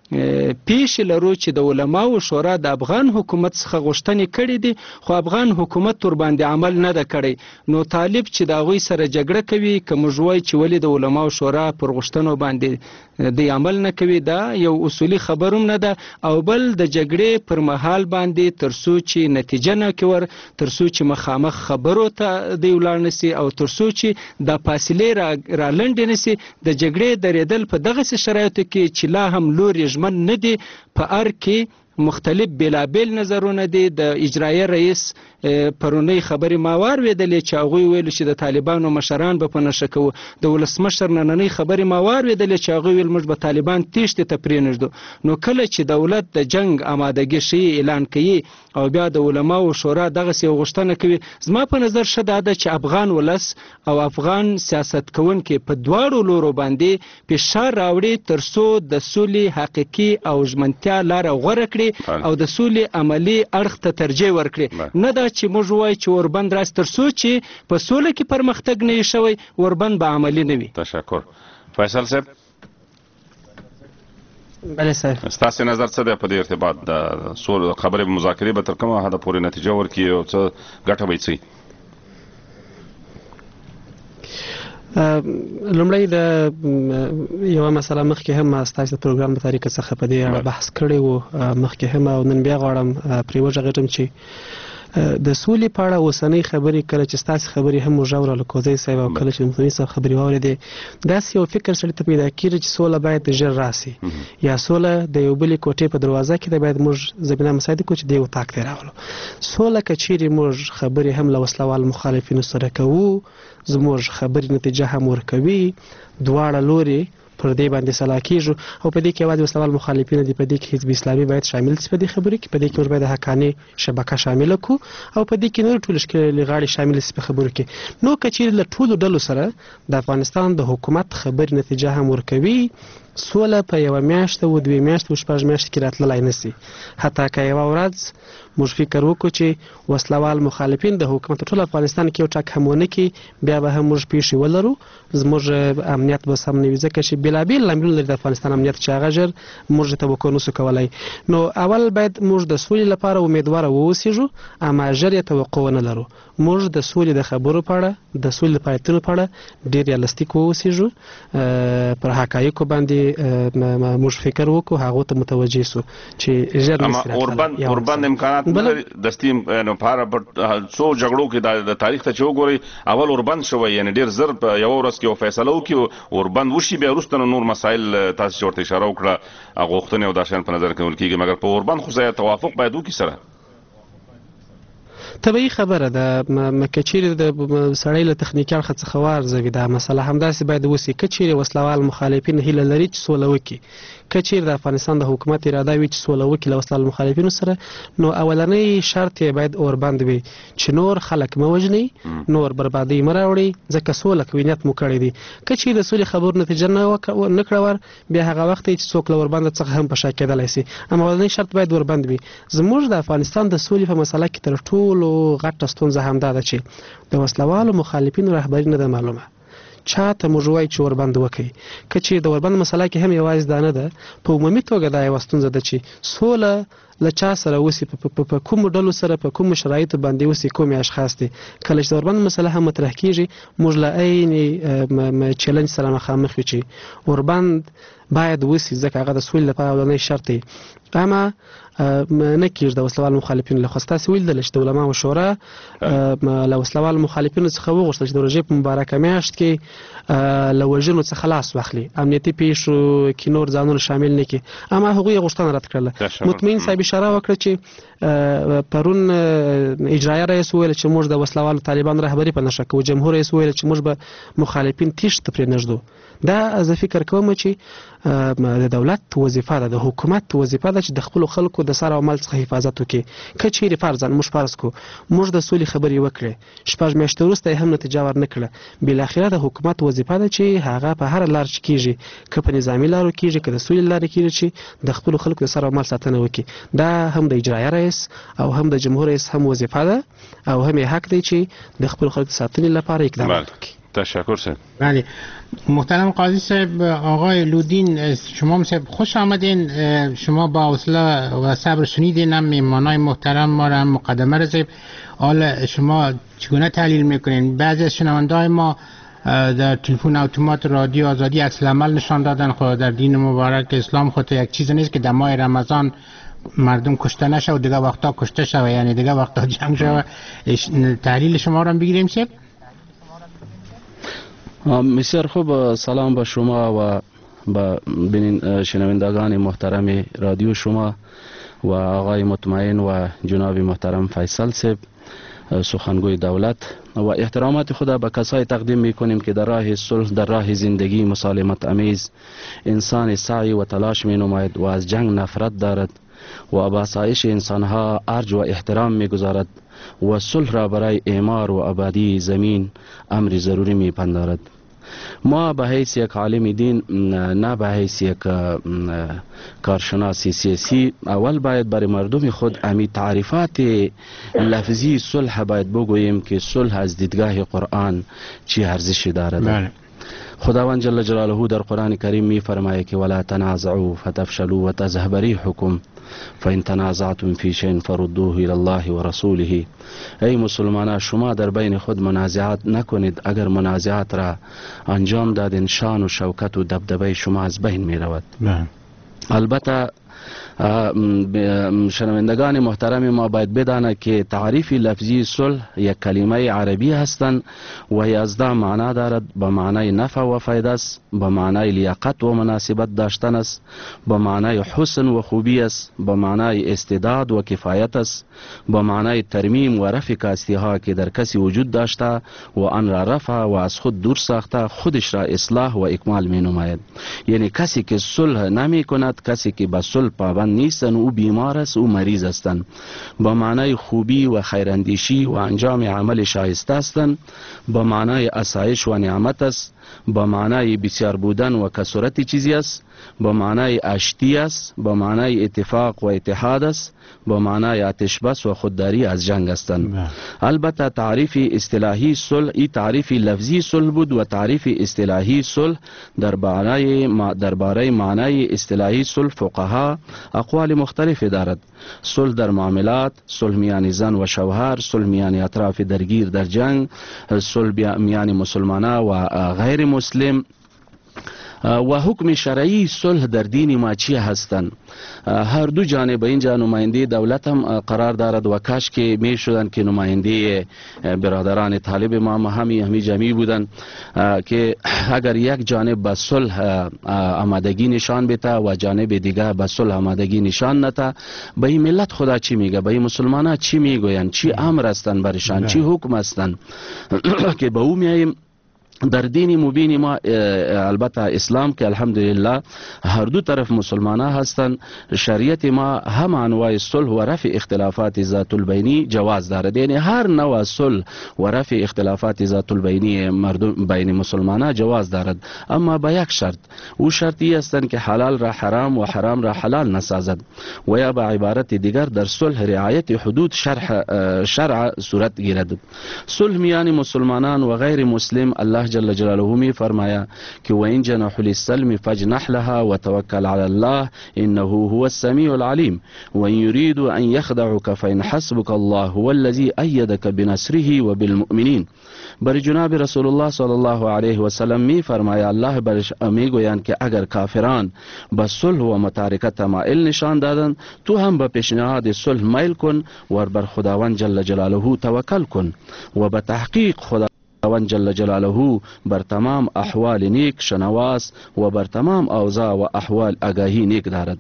پیښې لرو چې د علماو شورا د افغان حکومت څخه غوښتنې کړې دي خو افغان حکومت ور باندې عمل نه ده کړی نو طالب چې د هغوی سره جګړه کوي که موږ وایو چې ولې د علماو شورا پر غوښتنو باندې د عمل نه کوي دا یو اصولي خبر هم نه ده او بل د جګړې پر مهال باندې تر څو چې نتیجه نه کوي تر څو چې مخامخ خبرو ته دی ولاړ نشي او تر څو چې د فاصلې را لنډې نشي د جګړې درېدل په دغسې شرایطو کې چې لا هم لوري ژمن نه دي په ار کې مختلف بېلابېل نظرونه دي د اجرایه رئیس پرونی خبرې ما واورېدلې چې هغوی ویل چې د طالبانو مشران به په نشه کوو د ولسمشر نننۍ خبرې ما واورېدلې چې هغوی ویل موږ به طالبان تیښتې ته پرېنږدو نو کله چې دولت د جنګ آمادګي ښیي اعلان کوي او بیا د علماو شورا دغسې یو غوښتنه کوي زما په نظر ښه دا ده چې افغان ولس او افغان سیاست کوونکي په دواړو لورو باندې فشار راوړي تر څو د سولې حقیقي او ژمنتیا لاره غوره کړي او د سولې عملی اړخ ته ترجیح ورکړي نه دا چې موږ وایو چې اوربند راسي تر څو چې په سوله کې پرمختګ نه وي شوی اوربند به عملي نه وي. تشکر. فیصل صاحب بله صاحب ستاسو نظر څه دی په دې ارتباط د خبرې مذاکرې به تر کومه حده پورې نتیجه ورکړي او څه ګټه به یې لومړی د یوه مسله مخکې هم ستاسو د پروګرام په طریقه څخه په دې اړه بحث کړی و مخکې هم او نن بیا غواړم پرې وغږېږم چې د سولې په اړه اوسنۍ خبرې کله چې ستاسو خبرې هم وژاوره لکوزی صاحب او کله چې د مصنوعي صاحب خبرې واورېدې داسې یو فکر سړي ته پیدا کېږي چې سوله باید ژر راسي یا سوله د یو بلې کوټې په دروازه کې ده باید موږ زمینه مساعده کړو چې دې اتاق ته راغلو سوله که چیرې موږ خبرې هم له وسلوال مخالفینو سره کوو زموږ خبرې نتیجه هم ورکوي دواړه لوري پر دې باندې سلا کیږو او په دې کې یوازې وسلوال مخالفین دي په دې کې حزب اسلامي باید شامل شي په دې خبرې کې په دې کې موږ باید حقاني شبکه شامل کړو او په دې کې نور ټول شکل غاړي شامل شي په خبرو کې نو کچیر له ټولو ډلو سره د افغانستان د حکومت خبرې نتیجه هم ورکوي سوله په یوه میاشت او دوه میاشت او شپږ میاشت کې راتللی نشي حتی که یوه ورځ موږ فکر وکړو چې وسلوال مخالفین د حکومت ټول افغانستان کې یو ټاک هم ونه کړي بیا به هم موږ پیښې ولرو زموږ امنیت به سم نه وي ځکه چې بېلابېل لاملونه لري د افغانستان امنیت چې هغه ژر موږ توقع نشو کولی نو اول باید موږ د سولې لپاره امیدواره واوسېږو اما ژر یې توقع ونه لرو موږ د سولې د خبرو په اړه د سولې د فعالیتونو په اړه ډېر ریالستیک واوسېږو پر حقایقو باندې موږ فکر وکړو هغو ته متوجه سو چې ژر نشي اوربند امکانات دستي لپاره څو جګړو کې د تاریخ ته چې وګورئ اول اوربند شوی یعنی ډېر زر په یوه ورځ کې یو فیصله وکړي اوربند وشي بیا وروسته نور مسایل تاسو چې ورته اشاره وکړه غوښتنې او دا شیان په نظر کې نیول کېږي مګر په اوربند خو ځای توافق باید وکړي سره طبیعي خبره ده که چیرې د سړی له تخنیکي اړخه څخه وارزوي دا مسله همداسې باید وسي که چیرې وسلوال مخالفین هیله لري چې سوله وکړي که چیرې د افغانستان د حکومت اراده وي چې سوله وکړي له وسلوال مخالفینو سره نو اولنی شرط یې باید اوربند وي چې نور خلک مه وژنئ نور بربادۍ مه راوړئ ځکه سوله کوي نیت مو کړی دی که چیرې د سولې خبرو نتیجه نه کړه بیا هغه وخت چې څوک له اوربند څخه هم په شا کېدلی سي اما اولنی شرط باید اوربند وي زموږ د افغانستان د سولې په مسله کې تر ټولو غټه ستونزه همدا ده چې د وسلوالو مخالفینو رهبري نه ده معلومه چاته موږ وایو چې اوربند وکړي که چیرې د اوربند مسله کې هم یوازې دا نه ده په عمومي توګه دا یوه ستونزه ده چې سوله له چا سره وسي په کومو ډلو سره په کومو شرایطو باندې وسي کومې اشخاص دي کله چې د اوربند مسله هم مطرح کېږي موږ له عین چلنج سره مخامخ یو چې اوربند باید وسي ځکه هغه د سولې لپاره اولنی شرط دی اما نه کېږي د وسلوال مخالفینو لخوا ستاسې ولیدله چې د علماو شورا له وسلوال مخالفینو څخه وغوښتل چې د روژې په مبارکه میاشت کې له وژنو څخه لاس واخلي امنیتي پیښو کې نور ځانونه شامل نه کړي اما هغوی یې غوښتنه رد کړله مطمئن صاحب اشاره وکړه چې پرون اجرایه رئیس وویل چې موږ د وسلوالو طالبانو رهبري په نښه کوو جمهور رئیس وویل چې موږ به مخالفین تیښتې ته پرېنږدو دا زه فکر کوم چې د دولت وظیفه ده د حکومت وظیفه ده چې د خپلو خلکو د سر او مال څخه حفاظت وکړي که چیرې فرضاً موږ فرض کړو موږ د سولې خبرې وکړې شپږ میاشتې وروسته یې هم نتیجه ورنه کړه بالاخره د حکومت وظیفه ده چې هغه په هره لار چې کېږي که په نظامي لارو کېږي که د سولې لارې کېږي چې د خپلو خلکو د سر او مال ساتنه وکړي دا هم د اجرایه رئیس او هم د جمهور رئیس هم وظیفه ده او هم یې حق دی چې د خپلو خلکو د ساتنې لپاره اقدامات وکړي تشکر سید. بله محترم قاضی صاحب، آقای لودین شما صاحب خوش آمدین. شما با حوصله و صبر شنیدین هم میمانای محترم ما را هم مقدمه رسید. حالا شما چگونه تحلیل میکنین؟ بعضی از شنونده‌های ما در تلفن اتومات رادیو آزادی عکس العمل نشان دادن. خود در دین مبارک اسلام خود یک چیز نیست که در ماه رمضان مردم کشته نشه و دیگه وقتا کشته شوه، یعنی دیگه وقتا جنگ شوه. تحلیل شما را بگیریم صاحب. بسیار خوب. سلام به شما و به شنوندگان محترم رادیو شما و آقای مطمئن و جناب محترم فیصل صاحب سخنگوی دولت، و احترامات خدا به کسای تقدیم میکنیم که در راه صلح، در راه زندگی مسالمت امیز انسان سعی و تلاش می نماید و از جنگ نفرت دارد و به آسایش انسانها ارج و احترام میگذارد و صلح را برای اعمار و آبادی زمین امر ضروری میپندارد. ما به حیث یک عالم دین، نه به حیث یک کارشناس سیاسی، اول باید برای مردم خود امی تعریفات لفظی صلح باید بگوییم که صلح از دیدگاه قرآن چی ارزشی دارد. خداوند جل جلاله در قرآن کریم می فرماید که ولا تنازعوا فتفشلوا وتذهب ريحكم فإن تنازعتم في شيء فردوه إلى الله ورسوله. ای مسلمانان، شما در بین خود منازعات نکنید. اگر منازعات را انجام دادین شان و شوکت و دبدبه شما از بین می رود. البته شنوندگان محترم ما باید بدانند که تعریف لفظی صلح یک کلمه عربی هستند و یازده معنا دارد. به معنای نفع و فایده است، به معنای لیاقت و مناسبت داشتن است، به معنای حسن و خوبی است، به معنای استعداد و کفایت است، به معنای ترمیم و رفع کاستی ها که در کسی وجود داشته و آن را رفع و از خود دور ساخته خودش را اصلاح و اکمال می نماید. یعنی کسی که صلح نمی کند، کسی که به صلح پابند نیستن، او بیمار است، او مریض هستند. با معنای خوبی و خیراندیشی و انجام عمل شایسته هستند، با معنای آسایش و نعمت است، با معنای بسیار بودن و کثرت چیزی است، با معنای آشتی است، با معنای اتفاق و اتحاد است، با معنای آتش بس و خودداری از جنگ هستند. البته تعریف اصطلاحی صلح، این تعریف لفظی صلح بود و تعریف اصطلاحی صلح درباره معنای اصطلاحی صلح فقها اقوال مختلف دارد. صلح در معاملات، صلح میان زن و شوهر، صلح میان اطراف درگیر در جنگ، صلح میان مسلمانان و غیر مسلم، و حکم شرعی صلح در دین ما چی هستند. هر دو جانب، اینجا نماینده دولت هم قرار دارد و کاش که می شدن که نماینده برادران طالب ما همی جمعی بودن که اگر یک جانب به صلح آمادگی نشان بده و جانب دیگه به صلح آمادگی نشان نده، به این ملت خدا چی میگه؟ به این مسلمانان چی میگوین؟ چی امر هستند برشان؟ چی حکم هستند که به او میاییم؟ در دین مبین ما البته اسلام که الحمدلله هر دو طرف مسلمانان هستند، شریعت ما هم انواع صلح و رفع اختلافات ذات البینی جواز دارد. یعنی هر نوع صلح و رفع اختلافات ذات البینی مردم بین مسلمانان جواز دارد، اما با یک شرط. او شرطی هستند که حلال را حرام و حرام را حلال نسازد و یا به عبارت دیگر در صلح رعایت حدود شرع صورت گیرد. صلح میان مسلمانان و غیر مسلم، الله جل جلاله می فرمایا که و این جناح للسلم فاجنح لها وتوکل علی الله انه هو السمیع العلیم و ان یريدوا ان یخدعوك فان حسبك الله هو الذی ایدك بنصره و بالمؤمنین. بر جناب رسول الله صلی الله علیه و سلم می فرمایا، الله برش می گویند که اگر کافران به صلح و متارکت مائل نشان دادند، تو هم به پیشنهاد صلح میل کن و بر خداوند جل جلاله توکل کن و به تحقیق خداوند جل جلاله بر تمام احوال نیک شنواس و بر تمام اوضاع و احوال آگاهی نیک دارد.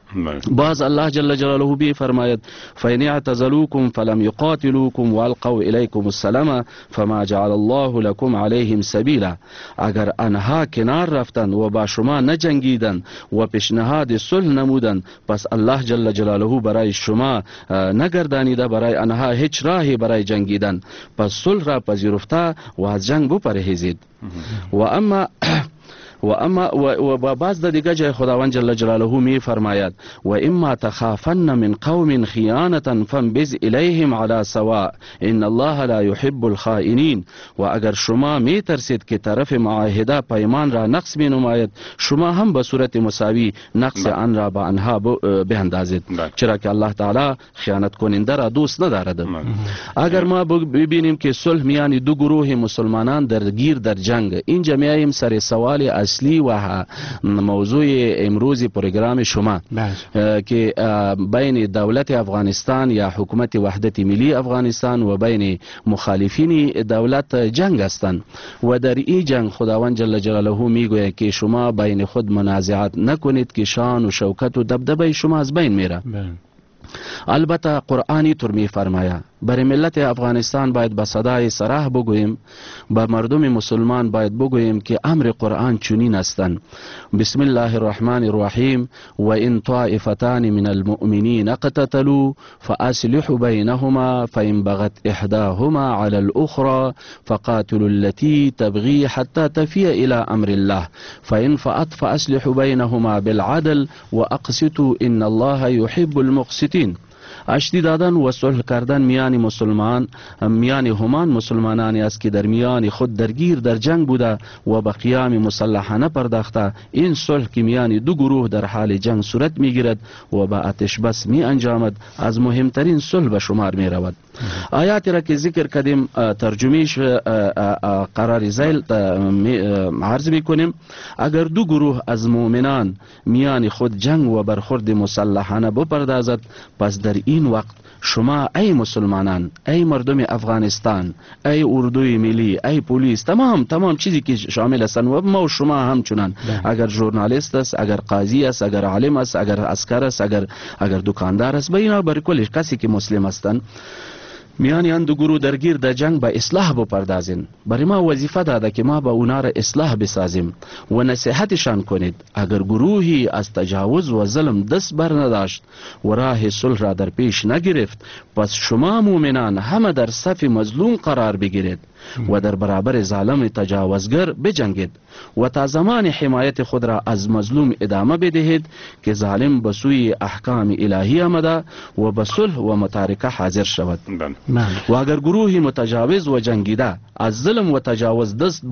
باز الله جل جلاله بی فرماید فإن اعتزلوكم فلم يقاتلوكم والقوا إليكم السلام فما جعل الله لكم عليهم سبيلا. اگر آنها کنار رفتند و با شما نجنگیدند و پیشنهاد صلح نمودند، پس الله جل جلاله برای شما نگردانیده برای آنها هیچ راهی برای جنگیدن، پس صلح را پذیرفته و از جنگ بپرهیزید. و اما و بعض در دیگه جای خداوند جل جلاله می فرماید و اما تخافن من قوم خیانتا فانبذ الیهم علی سواء ان الله لا يحب الخائنین. و اگر شما می ترسید که طرف معاهده پیمان را نقض می نماید، شما هم به صورت مساوی نقص آن را با آنها بیندازید، چرا که الله تعالی خیانت کننده را دوست ندارد. اگر ما ببینیم که صلح میان دو گروه مسلمانان درگیر در جنگ، اینجا میایم سر سوال اصلی و موضوع امروز پروگرام شما که بین دولت افغانستان یا حکومت وحدت ملی افغانستان و بین مخالفین دولت جنگ هستند و در این جنگ خداوند جل جلاله میگوید که شما بین خود منازعات نکنید که شان و شوکت و دبدبه شما از بین میره. البته قرآنی طور می فرماید برای ملت افغانستان باید به صدای صراح بگوییم، به مردم مسلمان باید بگوییم که امر قرآن چنین هستند: بسم الله الرحمن الرحیم و ان طائفتان من المؤمنین اقتتلوا فاصلحوا بینهما فان بغت احداهما على الاخرى فقاتلوا التي تبغي حتى تفيء الى امر الله فان فأت فاصلحوا بینهما بالعدل واقسطوا ان الله يحب المقسطین. اشتی دادن و صلح کردن میان همان مسلمانانی است که در میان خود درگیر در جنگ بوده و به قیام مسلحانه پرداخته. این صلح که میان دو گروه در حال جنگ صورت میگیرد و به آتش بس می انجامد از مهمترین صلح به شمار می رود. آیاتی را که ذکر کردیم ترجمهش قرار ذیل عرض میکنیم: اگر دو گروه از مؤمنان میان خود جنگ و برخورد مسلحانه بپردازد، پس در این وقت شما ای مسلمانان، ای مردم افغانستان، ای اردوی ملی، ای پلیس، تمام چیزی که شامل هستند و ما و شما همچنان، اگر ژورنالیست است، اگر قاضی است، اگر عالم است، اگر عسکر است، اگر دکاندار است، بینا بر کل کسی که مسلم هستند، میان آن دو گروه درگیر در جنگ به اصلاح بپردازین. برای ما وظیفه داده که ما به اونا را اصلاح بسازیم و نصیحتشان کنید. اگر گروهی از تجاوز و ظلم دست بر نداشت و راه صلح را در پیش نگرفت، پس شما مؤمنان همه در صف مظلوم قرار بگیرید و در برابر ظالم تجاوزگر بجنگید و تا زمان حمایت خود را از مظلوم ادامه بدهید که ظالم به سوی احکام الهی آمده و به صلح و متارکه حاضر شود. و اگر گروهی متجاوز و جنگیده از ظلم و تجاوز دست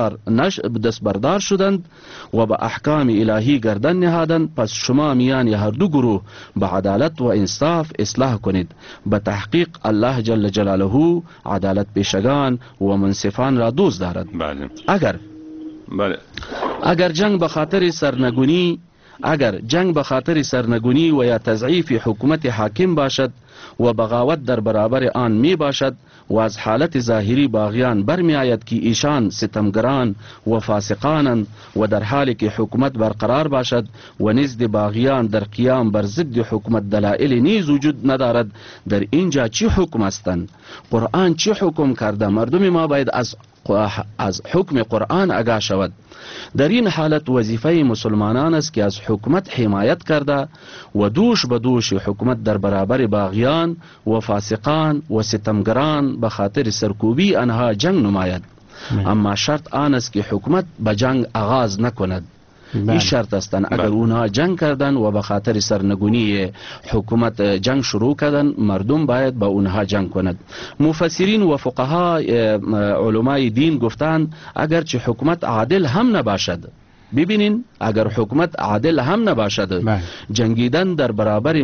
بردار شدند و به احکام الهی گردن نهادند، پس شما میان هر دو گروه به عدالت و انصاف اصلاح کنید. به تحقیق الله جل جلاله عدالت پیشگان و منصفان را دوست دارد. اگر جنگ به خاطر سرنگونی و یا تضعیف حکومت حاکم باشد و بغاوت در برابر آن می باشد و از حالت ظاهری باغیان برمی آید که ایشان ستمگران و فاسقانند و در حالی که حکومت برقرار باشد و نزد باغیان در قیام بر ضد حکومت دلائل نیز وجود ندارد، در اینجا چی حکم هستند؟ قرآن چی حکم کرده؟ مردم ما باید از حکم قرآن آگاه شود. در این حالت وظیفه مسلمانان است که از حکومت حمایت کرده و دوش به دوش حکومت در برابر باغیان و فاسقان و ستمگران به خاطر سرکوبی آنها جنگ نماید. اما شرط آن است که حکومت به جنگ آغاز نکند. این شرط هستند. اگر اونها جنگ کردن و به خاطر سرنگونی حکومت جنگ شروع کردن، مردم باید با اونها جنگ کند. مفسرین و فقها علمای دین گفتند اگرچه حکومت عادل هم نباشد، ببینین اگر حکومت عادل هم نباشد، جنگیدن در برابر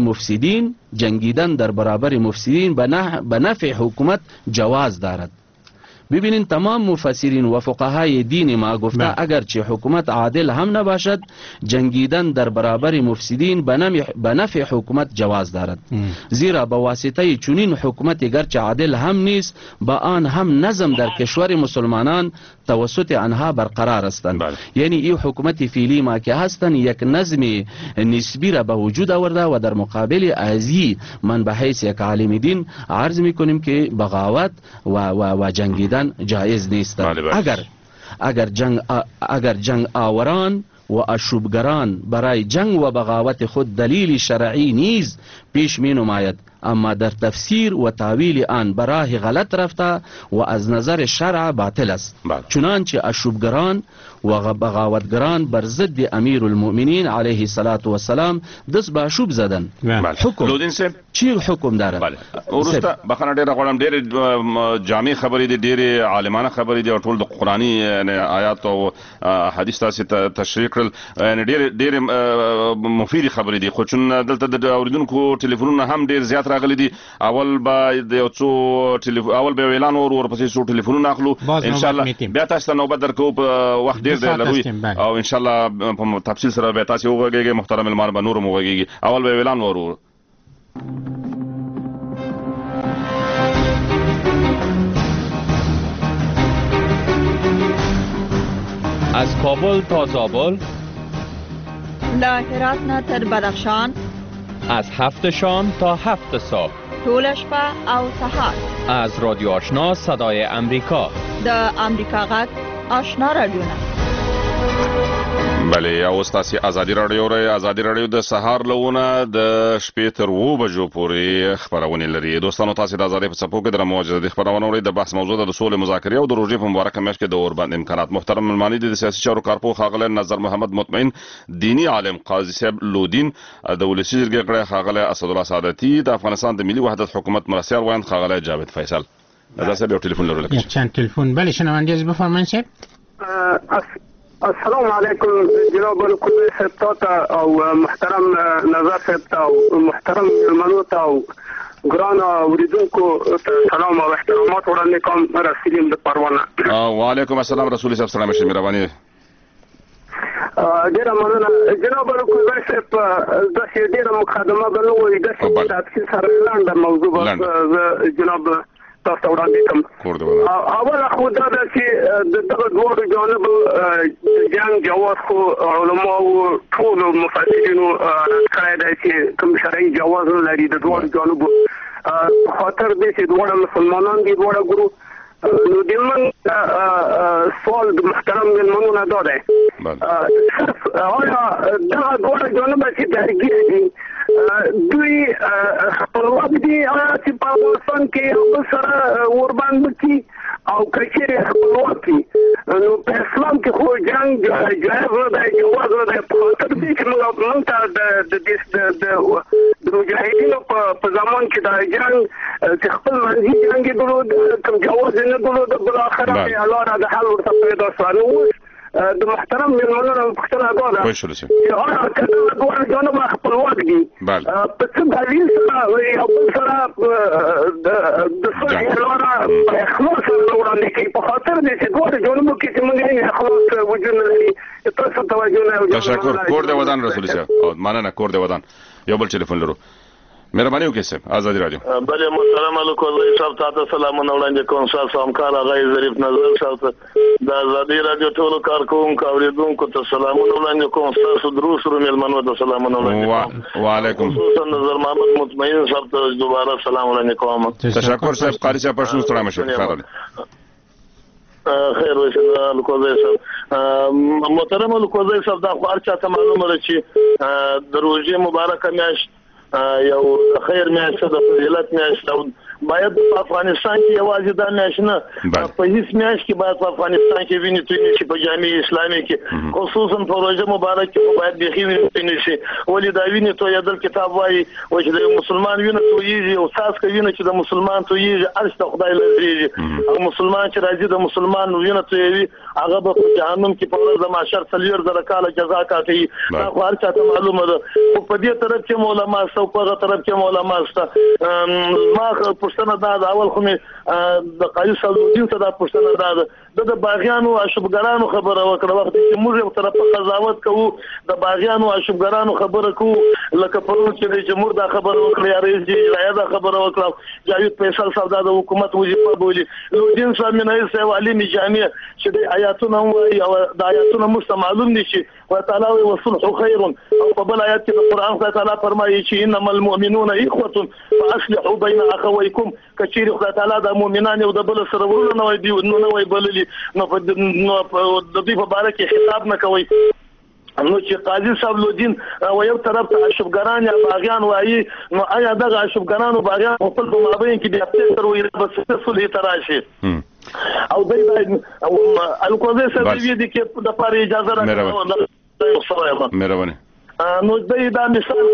مفسدین به نفع حکومت جواز دارد. ببینین تمام مفسرین و فقهای دین ما گفته اگرچه حکومت عادل هم نباشد، جنگیدن در برابر مفسدین به نفع حکومت جواز دارد. زیرا به واسطه چنین حکومت گرچه عادل هم نیست، با آن هم نظم در کشور مسلمانان توسط آنها برقرار هستند. یعنی این حکومت فعلی ما که هستند یک نظم نسبی را به وجود آورده و در مقابل ازی من به حیث یک عالم دین عرض میکنیم که بغاوت و جنگیدن جایز نیست. اگر جنگ آوران و اشوبگران برای جنگ و بغاوت خود دلیل شرعی نیز پیش می نماید، اما در تفسیر و تاویل آن برای غلط رفته و از نظر شرع باطل است. چنانچه اشوبگران و بغاوتگران بر ضد امیر المؤمنین علیه الصلاة والسلام دست به آشوب زدن. حکم لودین صاحب چی حکم داره؟ بله ورسته بخنه ډیره غواړم ډیره جامع خبرې دي ډیره عالمانه خبرې دي او ټول د قرآني آیات او حدیث تاسو تشریح کړل ډیره مفیدی خبرې دي خو چون دلته د اوریدونکو ټلیفونونه هم ډیر زیات راغلي دي اول به د یو څو اول به اعلان ورپسې څو ټلیفونونه اخلو ان شاء الله بیا تاسو نوبت درکو په وخت ډیر دی لروي او ان شاء الله په تفصیل سره به تاسو وګورئ محترم المار به نور مو وګورئ اول به اعلان ورو از کابل تا زابل، له هرات نه تر بدخشان، از 7 شام تا 7 صبح، ټول شپه او سهار، از رادیو آشنا صدای امریکا، د امریکا غږ آشنا رادیوونه. بله او تاسو ازادي رادیو د سهار لونه د شپې تر 2 بجو پورې خبرونه لري. دوستانو تاسو د ازادي په څپو کې د موجوده خبرونه اورئ. د بحث موضوع د سولې مذاکرې او د روزي په مبارکه میاشت کې د اوربند امکانات. محترم ملمانی د سیاسي چارو کارپو خاغله نظر محمد مطمئن، دینی عالم قاضي صاحب لودین، د ولسی جرګې غړي خاغله اسد الله سعادتي، د افغانستان د ملي وحدت حکومت مرستیال وایند خاغله جاوید فیصل. دا سه یو ټلیفون لرو لکه چند ټلیفون بله شنونده از بفرمایید صاحب. السلام علیکم جناب القدس صاحب تاته او محترم نظر صاحب ته او محترم ملمنو ته او ګران اوریدونکو ته سلام او احترامات وړاندې کوم. رسولیم د پروانه. وعلیکم السلام رسول صاحب سلام شه مهرباني. ډیره مننه جناب القدس صاحب د څه ډیره مقدمه بلوي د څه تفصیل سره لاندې موضوع جناب تاسو وړاندې کوم. اول خو دا چې دغه دوه جانب جنگ جواز خو علماء او ټول مفسرینو کړی دی چې کوم شرعي جواز لري د دوه جانب خاطر دې چې دوه مسلمانان دي دوه ګرو. نو د من سوال د محترم ملمنو نه دا دی آیا دغه دوه جانب چې درګیر دي دوی خپلواک دي چې په افغانستان کې یو سره ورباندې وکړي او که چېرې خپلواک دي نو په اسلام کې خو جنګ جایز دی جواز دی په خاطر دې چې موږ ته د مجاهدینو په زمان کې دا جنګ چې خپل منځي جنګ یې درلود کوم جواز یې نه درلود بالاخره یې لاره د حل ورته پیدا شوه. نو د محترم ملمنو پوښتنه دا ده چې آیا که دواړه جانب خپلواک دي په څه دلیل سره یو بل سره د صلح لاره په اخلاص سره وړاندې کوي په خاطر دې چې دواړه جانبو کې چې موږ یې اخلاص وجود نه لري. تاسو توجه نه تشکر. کور د ودان رسول صاحب مننه. کور د ودان یو بل ټلیفون لرو. مهرباني وکړئ صاحب ازادي رادیو. بله محترم الکوزی صاحب تاسو سلامونه وړاندې کوم. تاسو همکار هغه ظریف نظر صاحب د ازادي رادیو ټول کارکونکو اوریدونکو ته سلامونه وړاندې کوم. تاسو دروس رو ملمنو ته سلامونه وړاندې کوم. وعلیکم السلام. نظر محمد مطمئن صاحب ته دوباره سلام وړاندې کوم. تشکر صاحب. قاری صاحب پښتون ستړي مشه خیر خیر وشه الکوزی صاحب. محترم الکوزی صاحب دا خو ارچا ته معلومه ده چې د روزي مبارکه میاشت یو خیر میاشت د فضیلت میاشت او باید په افغانستان کې یوازې دا میاشت نه په هیڅ میاشت کې باید په افغانستان کې وینې تویې شي. په جامع اسلامي کې خصوصا په روژه مبارک کې باید بیخي وینې تویې شي. ولې دا وینې تویېدل کتاب وایي چې د مسلمان وینې تویېږي او څاڅکه وینې چې د مسلمان تویېږي عرش د خدای لريږي او مسلمان چې راځي د مسلمان وینې تویوي هغه به په جهنم کې په ورځ د محشر 40 کاله جزا کوي. دا خو هر چاته معلومه ده. خو په دې طرف کې علما او په هغه طرف کې علما شته. ما پوښتنه دا د اول خو د قاضي صاحب ته دا پوښتنه دا د باغیانو او شوبګرانو خبره وکړه. وخت چې موږ یو طرف قضاوت کوو د باغیانو او شوبګرانو خبره کوو لکه پرون چې د جمهور دا خبره وکړه یا رئیس جمهور دا خبره وکړه جاوید فیصل صاحب د حکومت وظیفه بولی لودین صاحب نه یې عالم جامع چې د آیاتونه وایي او د آیاتونه مستمعلوم دي چې وتعالى والصلح خير او په بل آیات کې د قران تعالی فرمایي چې انما المؤمنون اخوه فاصلحوا بين اخويكم کچیر خدای تعالی د مؤمنانو او د بل سره ورونه نه وي نو وي بللی نو په د دې په اړه کې خطاب نه کوي. نو چې قاضي صاحب لودین و یو طرف ته اشوبګران یا باغیان وایي نو آیا دغه اشوبګران او باغیان په خپل مابین کې د خپل تر ویل بس صلح تراشي او دای الکوزي سره دې کې د پاره اجازه راکړه مهرباني نو دا مثال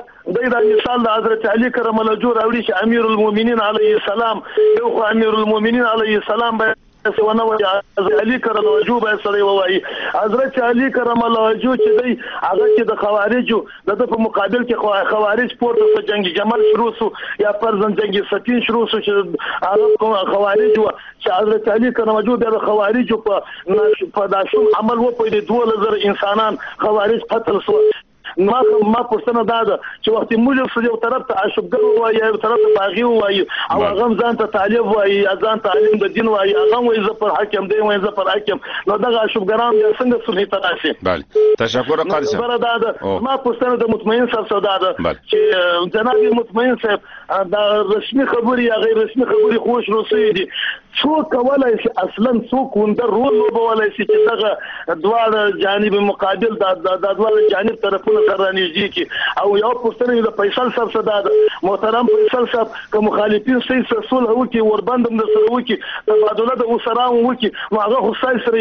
د حضرت علي کرم الله وجهه راوړي چې امیر المؤمنین علیه السلام یو امیر المؤمنین علیه السلام سونه وایي علي کرم الله وجهه به سره وایي حضرت علي کرم الله وجهه چې دی هغه چې د خوارجو د په مقابل کې خوارج پورته جنگ جمل شروع شو یا فرزن جنگ سفین شروع شو چې هغه خوارج و چې حضرت علي کرم الله وجهه د خوارجو په داسوم عمل و په 2000 انسانان خوارج قتل شو ما پرسنه دا ده چې وخت موږ یو طرف ته عاشقګر وایي یو طرف ته باغی وایي او هغه ځان ته طالب وایي ځان تعلیم د دین وایي هغه وایي ز پر حاکم دی وایي ز پر حاکم نو دغه عاشقګران بیا څنګه صلح تراشي بله تشکر قاری صاحب ما پرسنه د مطمئن صاحب سودا ده چې جناب مطمئن صاحب دا رسمي خبري یا غیر رسمي خبري خوش روسي دي څو کولای شي اصلا څو کوندر رول وبولای شي چې دغه دواړه جانب مقابل د دواړه جانب طرفونه سره نږدې کی او یو پښتنه د فیصل صاحب صدا محترم فیصل صاحب که مخالفین سې صلح وکي وربندم د سره وکي تبادله د وسرام وکي هغه خو سره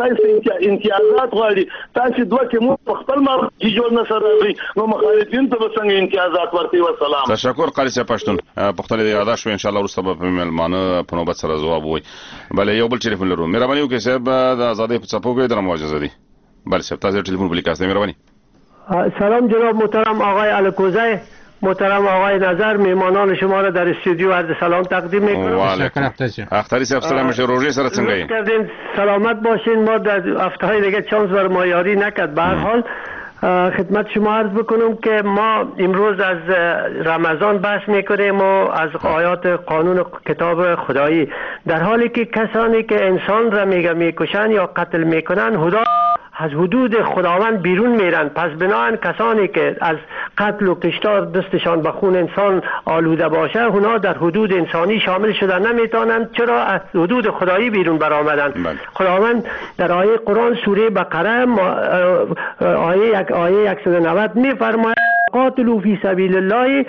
امتیازات غواړي تاسو دوه کې مو خپل ما جوړ نه سره نو مخالفین ته څنګه امتیازات ورکړي والسلام تشکر قاری صاحب پښتون پښتنه د یاداش ان شاء الله ورسته په ملمانه په نوبت سره جواب وي بله یو بل ټلیفون لرو مهرباني وکړئ صاحب د آزادۍ په څپو کې درم واجازه دي بله صاحب تاسو ټلیفون بلی کاسته مهرباني سلام جناب محترم آقای الکوزی محترم آقای نظر میهمانان شما را در استودیو عرض سلام تقدیم میکنم اختری صاحب سلام شه روزی سره څنګه کردین سلامت باشین ما در هفته‌های دیگه چانس بر ما یاری نکرد به هر حال خدمت شما عرض بکنم که ما امروز از رمضان بحث میکنیم و از آیات قانون کتاب خدایی در حالی که کسانی که انسان را میکشن یا قتل میکنن از حدود خداوند بیرون میرن پس بنابراین کسانی که از قتل و کشتار دستشان به خون انسان آلوده باشه اونا در حدود انسانی شامل شدن نمیتونن چرا از حدود خدایی بیرون برآمدن خداوند در آیه قرآن سوره بقره آیه 190 میفرماید قاتلوا فی سبیل الله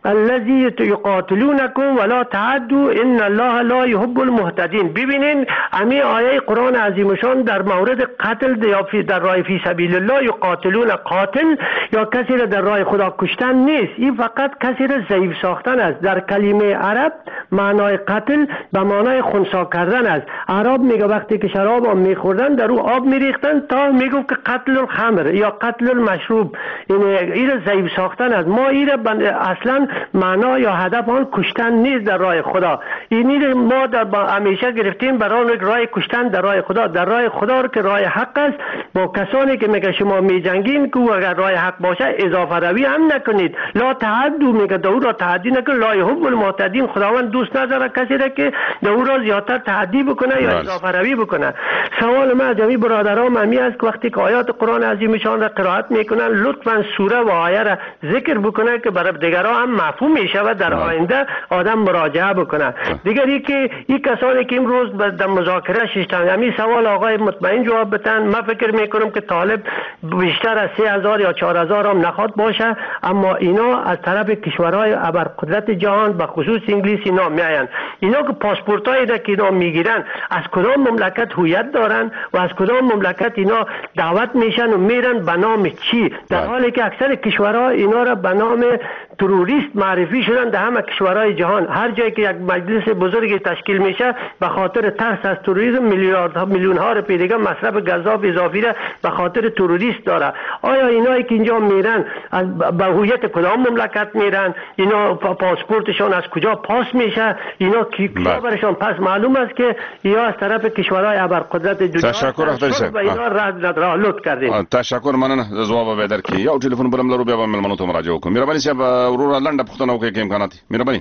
الذي يقاتلونكم ولا تعدوا ان الله لا يحب المعتدين. ببینین همین آیه قرآن عظیم شان در مورد قتل یا در راه فی سبیل الله یقاتلون قاتل یا کسی را در راه خدا کشتن نیست، این فقط کسی را ضعیف ساختن است. در کلمه عرب معنای قتل به معنای خنثی کردن است. عرب میگه وقتی که شراب میخوردن در او آب میریختن تا میگه که قتل الخمر یا قتل المشروب، این را ضعیف ساختن است. ما این را اصلا معنا یا هدف آن کشتن نیست در راه خدا. اینی ما همیشه گرفتیم برای راه کشتن در راه خدا. در راه خدا که راه حق است، با کسانی که میگه شما میجنگین که اگر راه حق باشه اضافه روی هم نکنید. لا تعدوا میگه دور را تعدی نکن. لا يحب المعتدین، خداوند دوست نداره کسی را که دور را زیادتر تعدی بکنه یا اضافه روی بکنه. سوال من از جمعی برادرام همی است که وقتی که آیات قرآن عظیم شان را قرائت میکنن لطفا سوره و آیه را ذکر بکنه که برای دیگران هم مفهوم میشه و در آینده آدم مراجعه بکنه. دیگری که این کسانی که امروز در مذاکره ششتن همین سوال آقای مطمئن جواب بدن، من فکر میکنم که طالب بیشتر از 3000 یا 4000 هم نخواد باشه، اما اینا از طرف کشورهای ابرقدرت جهان به خصوص انگلیس اینا میاین. اینا که پاسپورتایی را که اینا میگیرن از کدام مملکت هویت دارن و از کدام مملکت اینا دعوت میشن و میرن به نام چی، در حالی که اکثر کشورها اینا را به نام تروریست معرفی شدن در همه کشورهای جهان. هر جایی که یک مجلس بزرگی تشکیل میشه به خاطر ترس از تروریسم میلیون ها روپیه دیگه مصرف گزاف اضافی را به خاطر تروریست داره. آیا اینایی که اینجا میرن به هویت کدام مملکت میرن؟ اینا پاسپورتشان از کجا پاس میشه؟ اینا کیا برشان پس معلوم است که یا از طرف کشورهای ابرقدرت دنیا. تشکر اختری صاحب و اینا رد لطف کردین. تشکر مننه جواب به درکې یو ټلیفون بلم لرو بیا به ملمنو ته مراجعه وکړو. مهرباني صاحب ورور لنډه پوښتنه وکړئ که امکانات دي. مهرباني.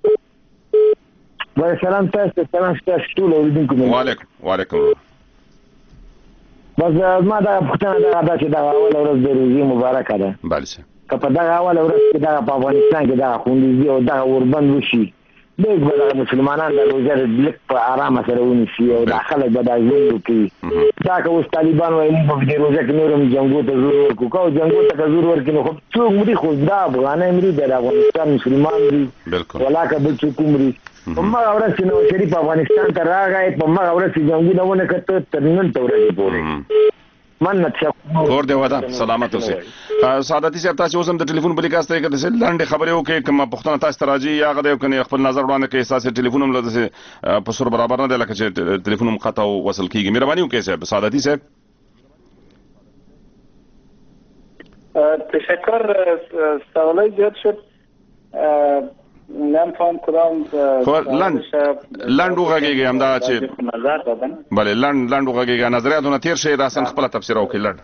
سلام تاسو ټول اوریدونکو. وعلیکم. بس ما دا پوښتنه ده چې دا اوله ورځ د روزي مبارکه ده. بله صاحب. که په دغه اوله ورځ کې دا په افغانستان کې دا خوندزي او دا اوربند وشي دیګ به مسلمانان د روزه لک په آرامه سره ونیسي او دا خلک به دا ژوند وکړي. دا که اوس طالبان وایي موږ په دې روزه کې نور هم جنګو ته زور ورکړو، که جنګو ته که زور ورکړي نو خو څوک مري، خو دا افغانۍ مري، د افغانستان مسلمان دي ولا که بل څوک مري. په مغه ورځ چې نواز شریف افغانستان ته راغی په مغه ورځ چې جنګونه ونه کړه تر نن ته ورځې پورې مننه کور دی ودا سلامت اوسئ سعادتي صاحب تاسو اوس هم د ټلیفون بلې کاسته کې د لاندې خبرې وکړي کوم پښتنه تاسو ته راځي یا غوډه کني خپل نظر وړاندې کوي تاسو ټلیفون هم لږه په سر برابر نه دی لکه چې ټلیفون هم قطع وصل کیږي مهرباني وکړئ صاحب سعادتي صاحب تشکر سوالای زیاد شد نمی‌فهم کدام لاند وغږیږي همدا چې نظر دادن بله لاند وغږیږي نظریاتونه تیر شي راسن خپل تفسیر وکړي لاند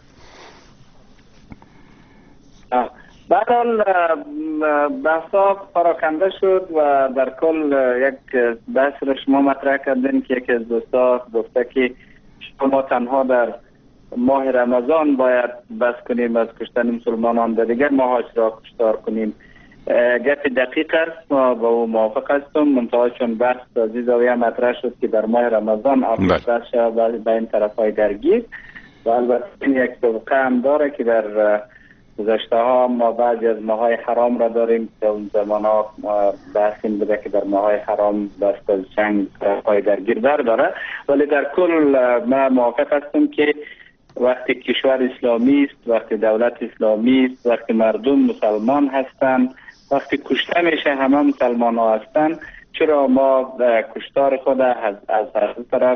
به هر حال بحثا پراکنده شد و در کل یک بحث را شما مطرح کردین که یکی از دوستا گفته که شما تنها در ماه رمضان باید بس کنیم از کشتن مسلمانان، در دیگر ماهاش را کشتار کنیم. گپ دقیق است، ما با او موافق هستم، منتها چون بحث از این زاویه مطرح شد که در ماه رمضان آغاز شود بین طرفای درگیر و البته این یک سابقه هم داره که در گذشته ها ما بعضی از ماهای حرام را داریم که اون زمان ها بحث این بوده که در ماهای حرام دست از جنگ طرفای درگیر داره، ولی در کل ما موافق هستم که وقتی کشور اسلامی است، وقتی دولت اسلامی است، وقتی مردم مسلمان هستند، وقتی کشته میشه همه مسلمان ها هستند، چرا ما کشتار خود از هر طرف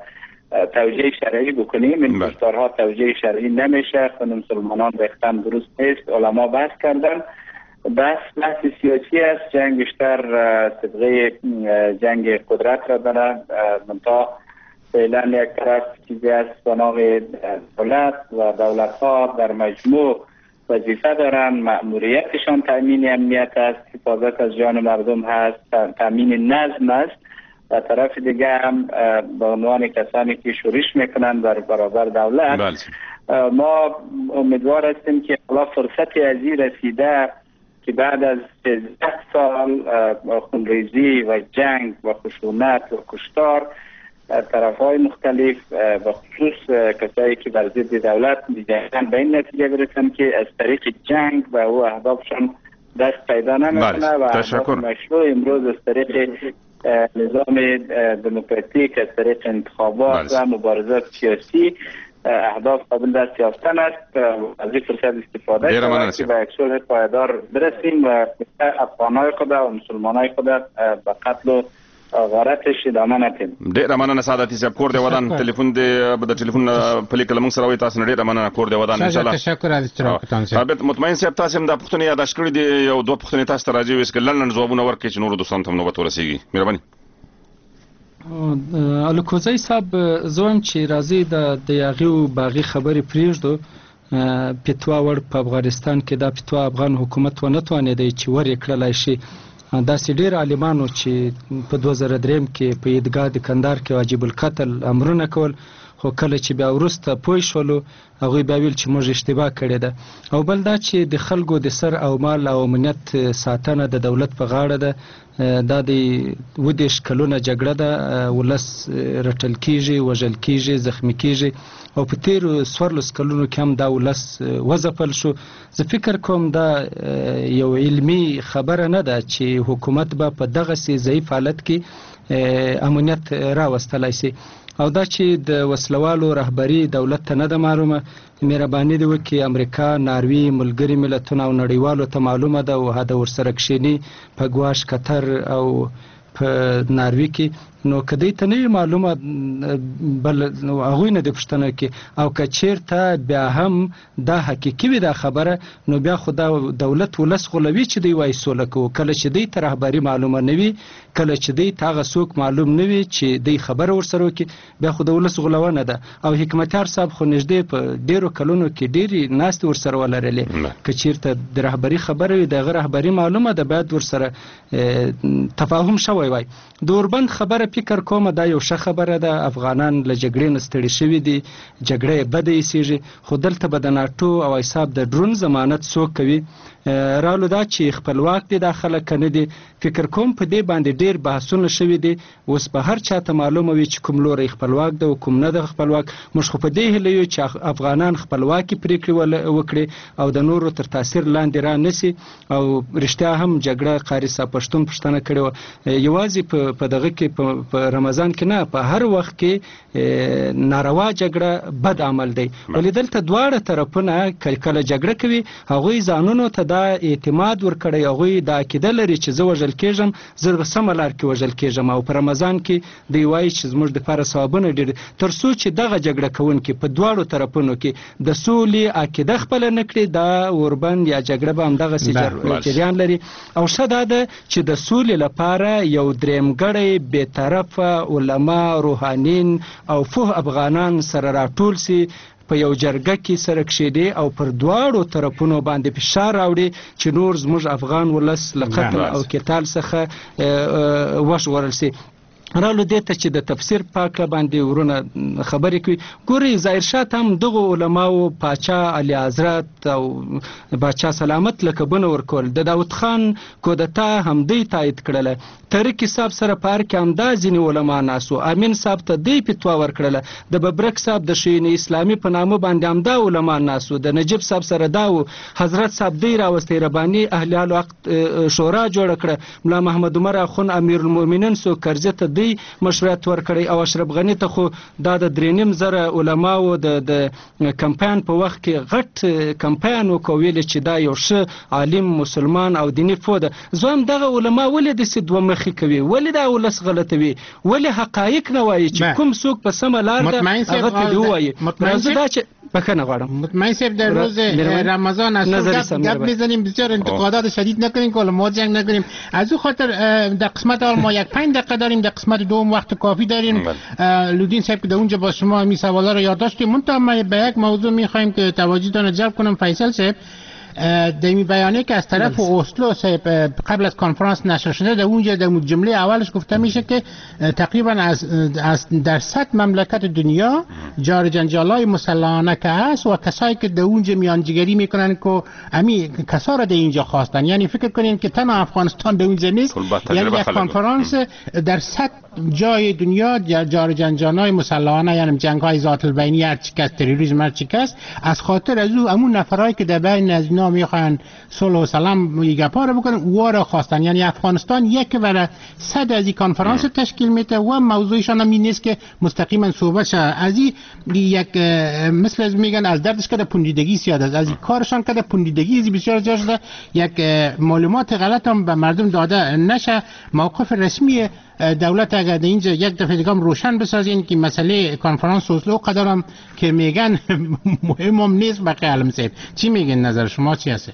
توجیه شرعی بکنیم؟ این کشتارها توجیه شرعی نمیشه، خود مسلمانان ریختن درست نیست، علما بحث کردن، بحث سیاسی است، جنگ بیشتر طبقه جنگ قدرت را داره، منتها فعلا یک طرف چیزی است به نام دولت و دولت ها در مجموع وظیفه دارن، مأموریتشان تامین امنیت است، حفاظت از جان مردم هست، تامین نظم است و طرف دیگه هم به عنوان کسانی که شورش میکنن در برابر دولت. ما امیدوار هستیم که حالا فرصتی از این رسیده که بعد از 13 سال خونریزی و جنگ و خشونت و کشتار طرف‌های مختلف و خصوص کسایی که بر ضد دولت می‌جنگند به این نتیجه برسن که از طریق جنگ و او اهدافشان دست پیدا نمی‌کنه و اهداف مشروع امروز از طریق نظام دموکراتیک، از طریق انتخابات و مبارزات سیاسی اهداف قابل دست یافتن است. از این فرصت استفاده کنیم که به یک صلح پایدار برسیم و افغان‌های خود و مسلمان‌های خود به قتل و غارتش ادامه ندیم. ډیره مننه سعادتي صاحب، کور دی ودان ټلیفون دی د ټلیفون په لیکل موږ سره وي، تاسو ډیره مننه، کور دی ودان ان شاء الله. تشکر از اشتراکتان صاحب. ثابت مطمئن صاحب تاسو هم د پښتنې یاداش کړی دی، یو دوه پښتنې تاسو ته راځي ویس کلن جوابونه ورکړي چې نور دوستان ته نوبت ورسیږي. مهرباني. الکوزی صاحب زوم چې راځي د یاغي باغی خبرې پریږدو پتوا ور په افغانستان کې دا پتوا افغان حکومت ونه توانېدی چې ور کړلای شي. داسې ډېر عالمانو چې په 2003 کې په عیدګاه د کندهار کې واجب القتل امرونه کول، خو کله چې بیا وروسته پوه شولو هغوی بیا ویل چې موږ اشتباه کړې ده. او بل دا چې د خلکو د سر او مال او امنیت ساتنه د دولت په غاړه ده. دا د 20 کلونه جګړه ده، ولس رټل کیږي، وژل کیږي، زخمی کیږي او په تیرو 14 کلونو کې هم دا ولس وځپل شو. زه فکر کوم دا یو علمی خبره نه ده چې حکومت به په دغسې ضعیف حالت کې امنیت راوستلی سي. او دا چې د وسلوالو رهبري دولت ته نه ده معلومه، مهرباني دې وکړي امریکا، ناروی، ملګري ملتونه او نړیوالو ته معلومه ده او دا ورسره کښېني په ګواش، قطر او په ناروی کې، نو که دوی ته نه وي معلومه بل هغوی نه دې پوښتنه وکړي. او که چېرته بیا هم دا حقیقي وي دا خبره، نو بیا خو دا دولت ولس غولوي چې دوی وایي سوله کوو. کله چې دوی ته رهبري معلومه نه وي، کله چې دوی ته هغه څوک معلوم نه وي چې دوی خبره ورسره وکړي، بیا خو د ولس غولونه ده. او حکمتیار صاحب خو نږدې په ډېرو کلونو کې ډېرې ناستې ورسره ولرلې. که چېرته د رهبري خبره وي، د هغه رهبري معلومه ده، باید ورسره تفاهم شوی وای. د اوربند خبره فکر کوم دا یو ښه خبره ده. افغانان له جګړې نه ستړي شوي دي، جګړه یې بده ایسېږي، خو دلته به د ناټو او حساب د ډرون ضمانت څوک کوي؟ رالو دا چې خپلواک دي دا خلک که نه دي. فکر کوم په دې باندې ډېر بحثونه شوي دي. اوس به هر چاته معلومه وي چې کوم لوری خپلواک ده او کوم نه ده خپلواک. موږ خو په دې هیله یو چې افغانان خپلواکي پرېکړې وکړي او د نورو تر تاثیر لاندې را نسي. او رښتیا هم جګړه قاري صاحب پښتون پوښتنه کړې وه، یوازې په دغه کې په رمضان کې نه، په هر وخت کې ناروا جګړه بد عمل دی. ولې دلته دواړه طرفونه کله جګړه کوي، هغوی ځانونو ته دا اعتماد ورکړی، هغوی دا عقیده لري چې زه وژل کېږم، زه په سمه لار کې وژل کېږم، او په رمضان کې دوی وایي چې زموږ دپاره ثوابونه ډېر، تر څو چې دغه جګړه کوونکي په دواړو طرفونو کې د سولې عقیده خپله نه کړي، دا اوربند یا جګړه به همدغسې جریان لري. او ښه دا ده چې د سولې لپاره یو درېیمګړی بېطرفه علما، روحانین او فوه افغانان سره راټول سي، په یو جرګه کې سره کښېدي او پر دواړو طرفونو باندې فشار راوړي چې نور زموږ افغان ولس له قتل او قتال څخه وژغورل سي. رالو دې ته چې د تفسیر پاکه باندې ورونه خبرې کوي. ګورئ ظاهرشاه ته هم دغو علماو پاچا علي حضرت او باچا سلامت لقبونه ورکول. د داود خان کودتا هم دوی تایید کړله. طارق صاحب سره په هر کې همدا ځینې علما ناسو. امین صاحب ته دوی فتوا ورکړله. د ببرک صاحب د شین اسلامي په نامه باندې همدا علما ناسو. د نجیب صاحب سره دا و. حضرت صاحب دوی راوستی، رباني اهل الوقت شورا جوړه کړه. ملا محمد عمر اخون امیر المؤمنین سو کرزه ته دوی مشورت ورکړی، او اشرف غنی ته خو دا د 3.5 علماو د کمپاین په وخت کې غټ کمپاین وکړ، ویل چې دا یو ښه عالم مسلمان او دیني فو ده. زه هم دغه علما ولې داسې دوه مخې کوي، ولې دا ولس غلطوي، ولې حقایق نه وایي چې کوم څوک په سمه لار ده هغه ته دې ووایي. موضوع دا چې بخنه غواړم مطمئن صاحب در روز رمضان است گپ میزنیم، بسیار انتقادات شدید نکنیم که ما جنگ نکنیم. از او خاطر در قسمت اول ما 5 دقیقه داریم، در قسمت دوم وقت کافی داریم. لودین صاحب که در اونجا با شما می سوالا رو یادداشت کنیم. منتها ما به یک موضوع میخوایم که توجهتان رو جلب کنم. فیصل صاحب، در بیانیه که از طرف اسلو قبل از کنفرانس نشر شده، در اونجا در جمله اولش گفته میشه که تقریبا از در 100 مملکت دنیا جار جنجالای مسلحانه که هست و کسایی که در اونجا میانجیگری میکنن که امی کسا را در اینجا خواستن. یعنی فکر کنین که تنها افغانستان در اونجا نیست، یعنی یک کنفرانس در 100 جای دنیا جار جنجالای مسلحانه، یعنی جنگ های ذات البینی، هر چی کس تروریسم، هر چی کس، از خاطر از همون نفرایی که در بین از اینا میخوان صلح و سلام گپا رو بکنن او را خواستن. یعنی افغانستان یک برای 100 از این کنفرانس تشکیل میده و موضوعشان هم این نیست که مستقیما صحبت شه از این یک مثل از میگن از دردش کده پوندیدگی زیاد است، از این کارشان کده پوندیدگی بسیار زیاد شده، یک معلومات غلط هم به مردم داده نشه. موقف رسمی دولت اگر در اینجا یک دفعه دیگه روشن بسازین که مسئله کنفرانس اسلو قدرم که میگن مهم هم نیست. بقیه علم صاحب چی میگن، نظر شما چی هست؟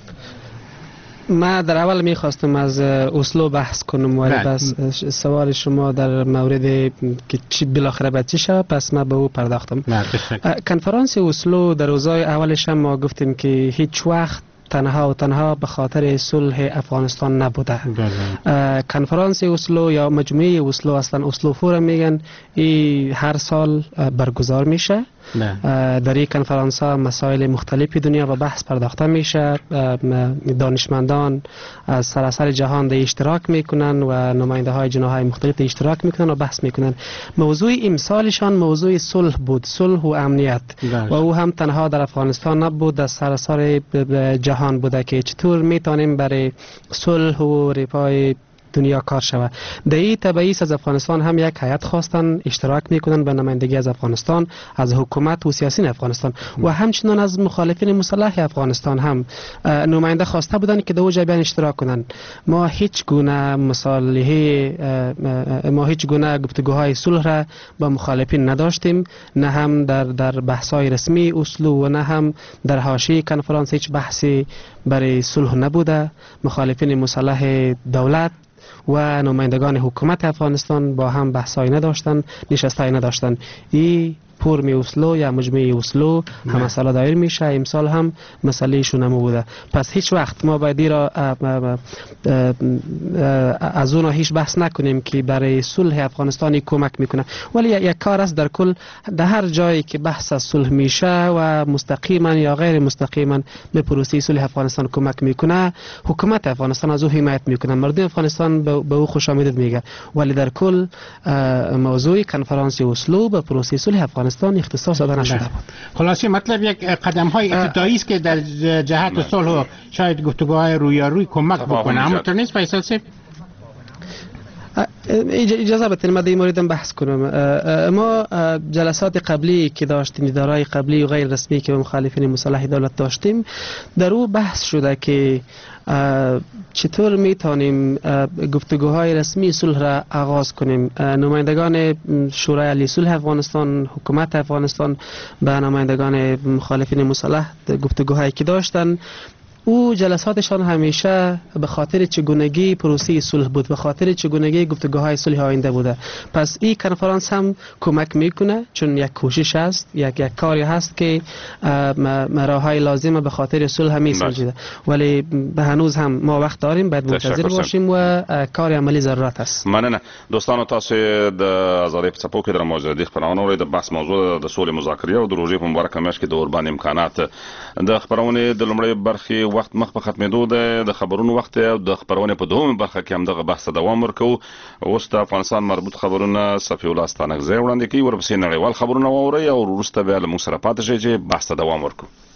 ما در اول میخواستم از اسلو بحث کنم، ولی بس سوال شما در مورد که چی بالاخره باید چی شود، پس ما به او پرداختم. کنفرانس اسلو در روزهای اولش هم ما گفتیم که هیچ وقت تنها و تنها به خاطر صلح افغانستان نبوده. کنفرانس اسلو یا مجموعه اسلو، اصلا اسلو فورم میگن، هر سال برگزار میشه. در این کنفرانس ها مسائل مختلفی دنیا و بحث پرداخته میشه. دانشمندان از سراسر جهان در اشتراک میکنن و نماینده های جناح های مختلف در اشتراک میکنن و بحث میکنن. موضوع امسالشان موضوع صلح بود، صلح و امنیت، و او هم تنها در افغانستان نبود، در سراسر جهان بوده که چطور میتونیم برای صلح و رفاه دنیا کار شود. در این تبعیض از افغانستان هم یک هیئت خواستن اشتراک میکنن به نمایندگی از افغانستان، از حکومت و سیاسیون افغانستان و همچنان از مخالفین مسلح افغانستان هم نماینده خواسته بودن که در اوجا بیان اشتراک کنن. ما هیچ گونه مصالحه، ما هیچ گونه گفتگوهای صلح را با مخالفین نداشتیم، نه هم در بحث‌های رسمی اسلو و نه هم در حاشیه کنفرانس هیچ بحثی برای صلح نبوده. مخالفین مسلح دولت و نمایندگان حکومت افغانستان با هم بحثایی نداشتن، نشستایی نداشتن. این پورم اسلو یا مجموعه اسلو هم مسئله دایر میشه. امسال هم مسئله شون بوده. پس هیچ وقت ما باید را از اون هیچ بحث نکنیم که برای صلح افغانستانی کمک میکنه، ولی یک کار است در کل در هر جایی که بحث از صلح میشه و مستقیما یا غیر مستقیما به پروسه صلح افغانستان کمک میکنه، حکومت افغانستان از او حمایت میکنه، مردم افغانستان به او خوش آمدید میگه. ولی در کل موضوع کنفرانس اسلو به پروسه صلح افغانستان اختصاص داده نشده بود. خلاصه مطلب یک قدم های ابتدایی است که در جهت صلح و شاید گفتگوهای رویارویی کمک بکنه. همونطور نیست فیصل صاحب؟ اجازه بدید ما در این موردم بحث کنم. ما جلسات قبلی که داشتیم، دیدارهای قبلی و غیر رسمی که با مخالفین مسلح دولت داشتیم، در او بحث شده که چطور میتونیم گفتگوهای رسمی صلح را آغاز کنیم. نمایندگان شورای عالی صلح افغانستان، حکومت افغانستان با نمایندگان مخالفین مسلح گفتگوهایی که داشتن، او جلساتشان همیشه به خاطر چگونگی پروسه صلح بود، به خاطر چگونگی گفتگوهای صلح آینده بوده. پس این کنفرانس هم کمک میکنه، چون یک کوشش است، یک کاری هست که راههای لازمه به خاطر صلح میسنجیده، ولی به هنوز هم ما وقت داریم، باید منتظر باشیم و کار عملی ضرورت است. مننه دوستانو، تاسو د آزادۍ په څپو کې د موجودي خبرونه اورئ. د بحث موضوع د سولې مذاکرې او د روژې په مبارکه میاشت کې د اوربان امکانات. د خبرونې د لومړۍ برخې وخت مخ په ختمېدو ده، د خبرونو وخت او د خبرونې په دومره برخه کې هم دغه بحث دوام ورکوو. اوس د افغانستان مربوط خبرونه صفي الله ستانکزی وړاندې کوي، ورپسې نړیوال خبرونه واورئ او وروسته بیا له موږ سره پاتې شئ چې بحث ته دوام ورکوو.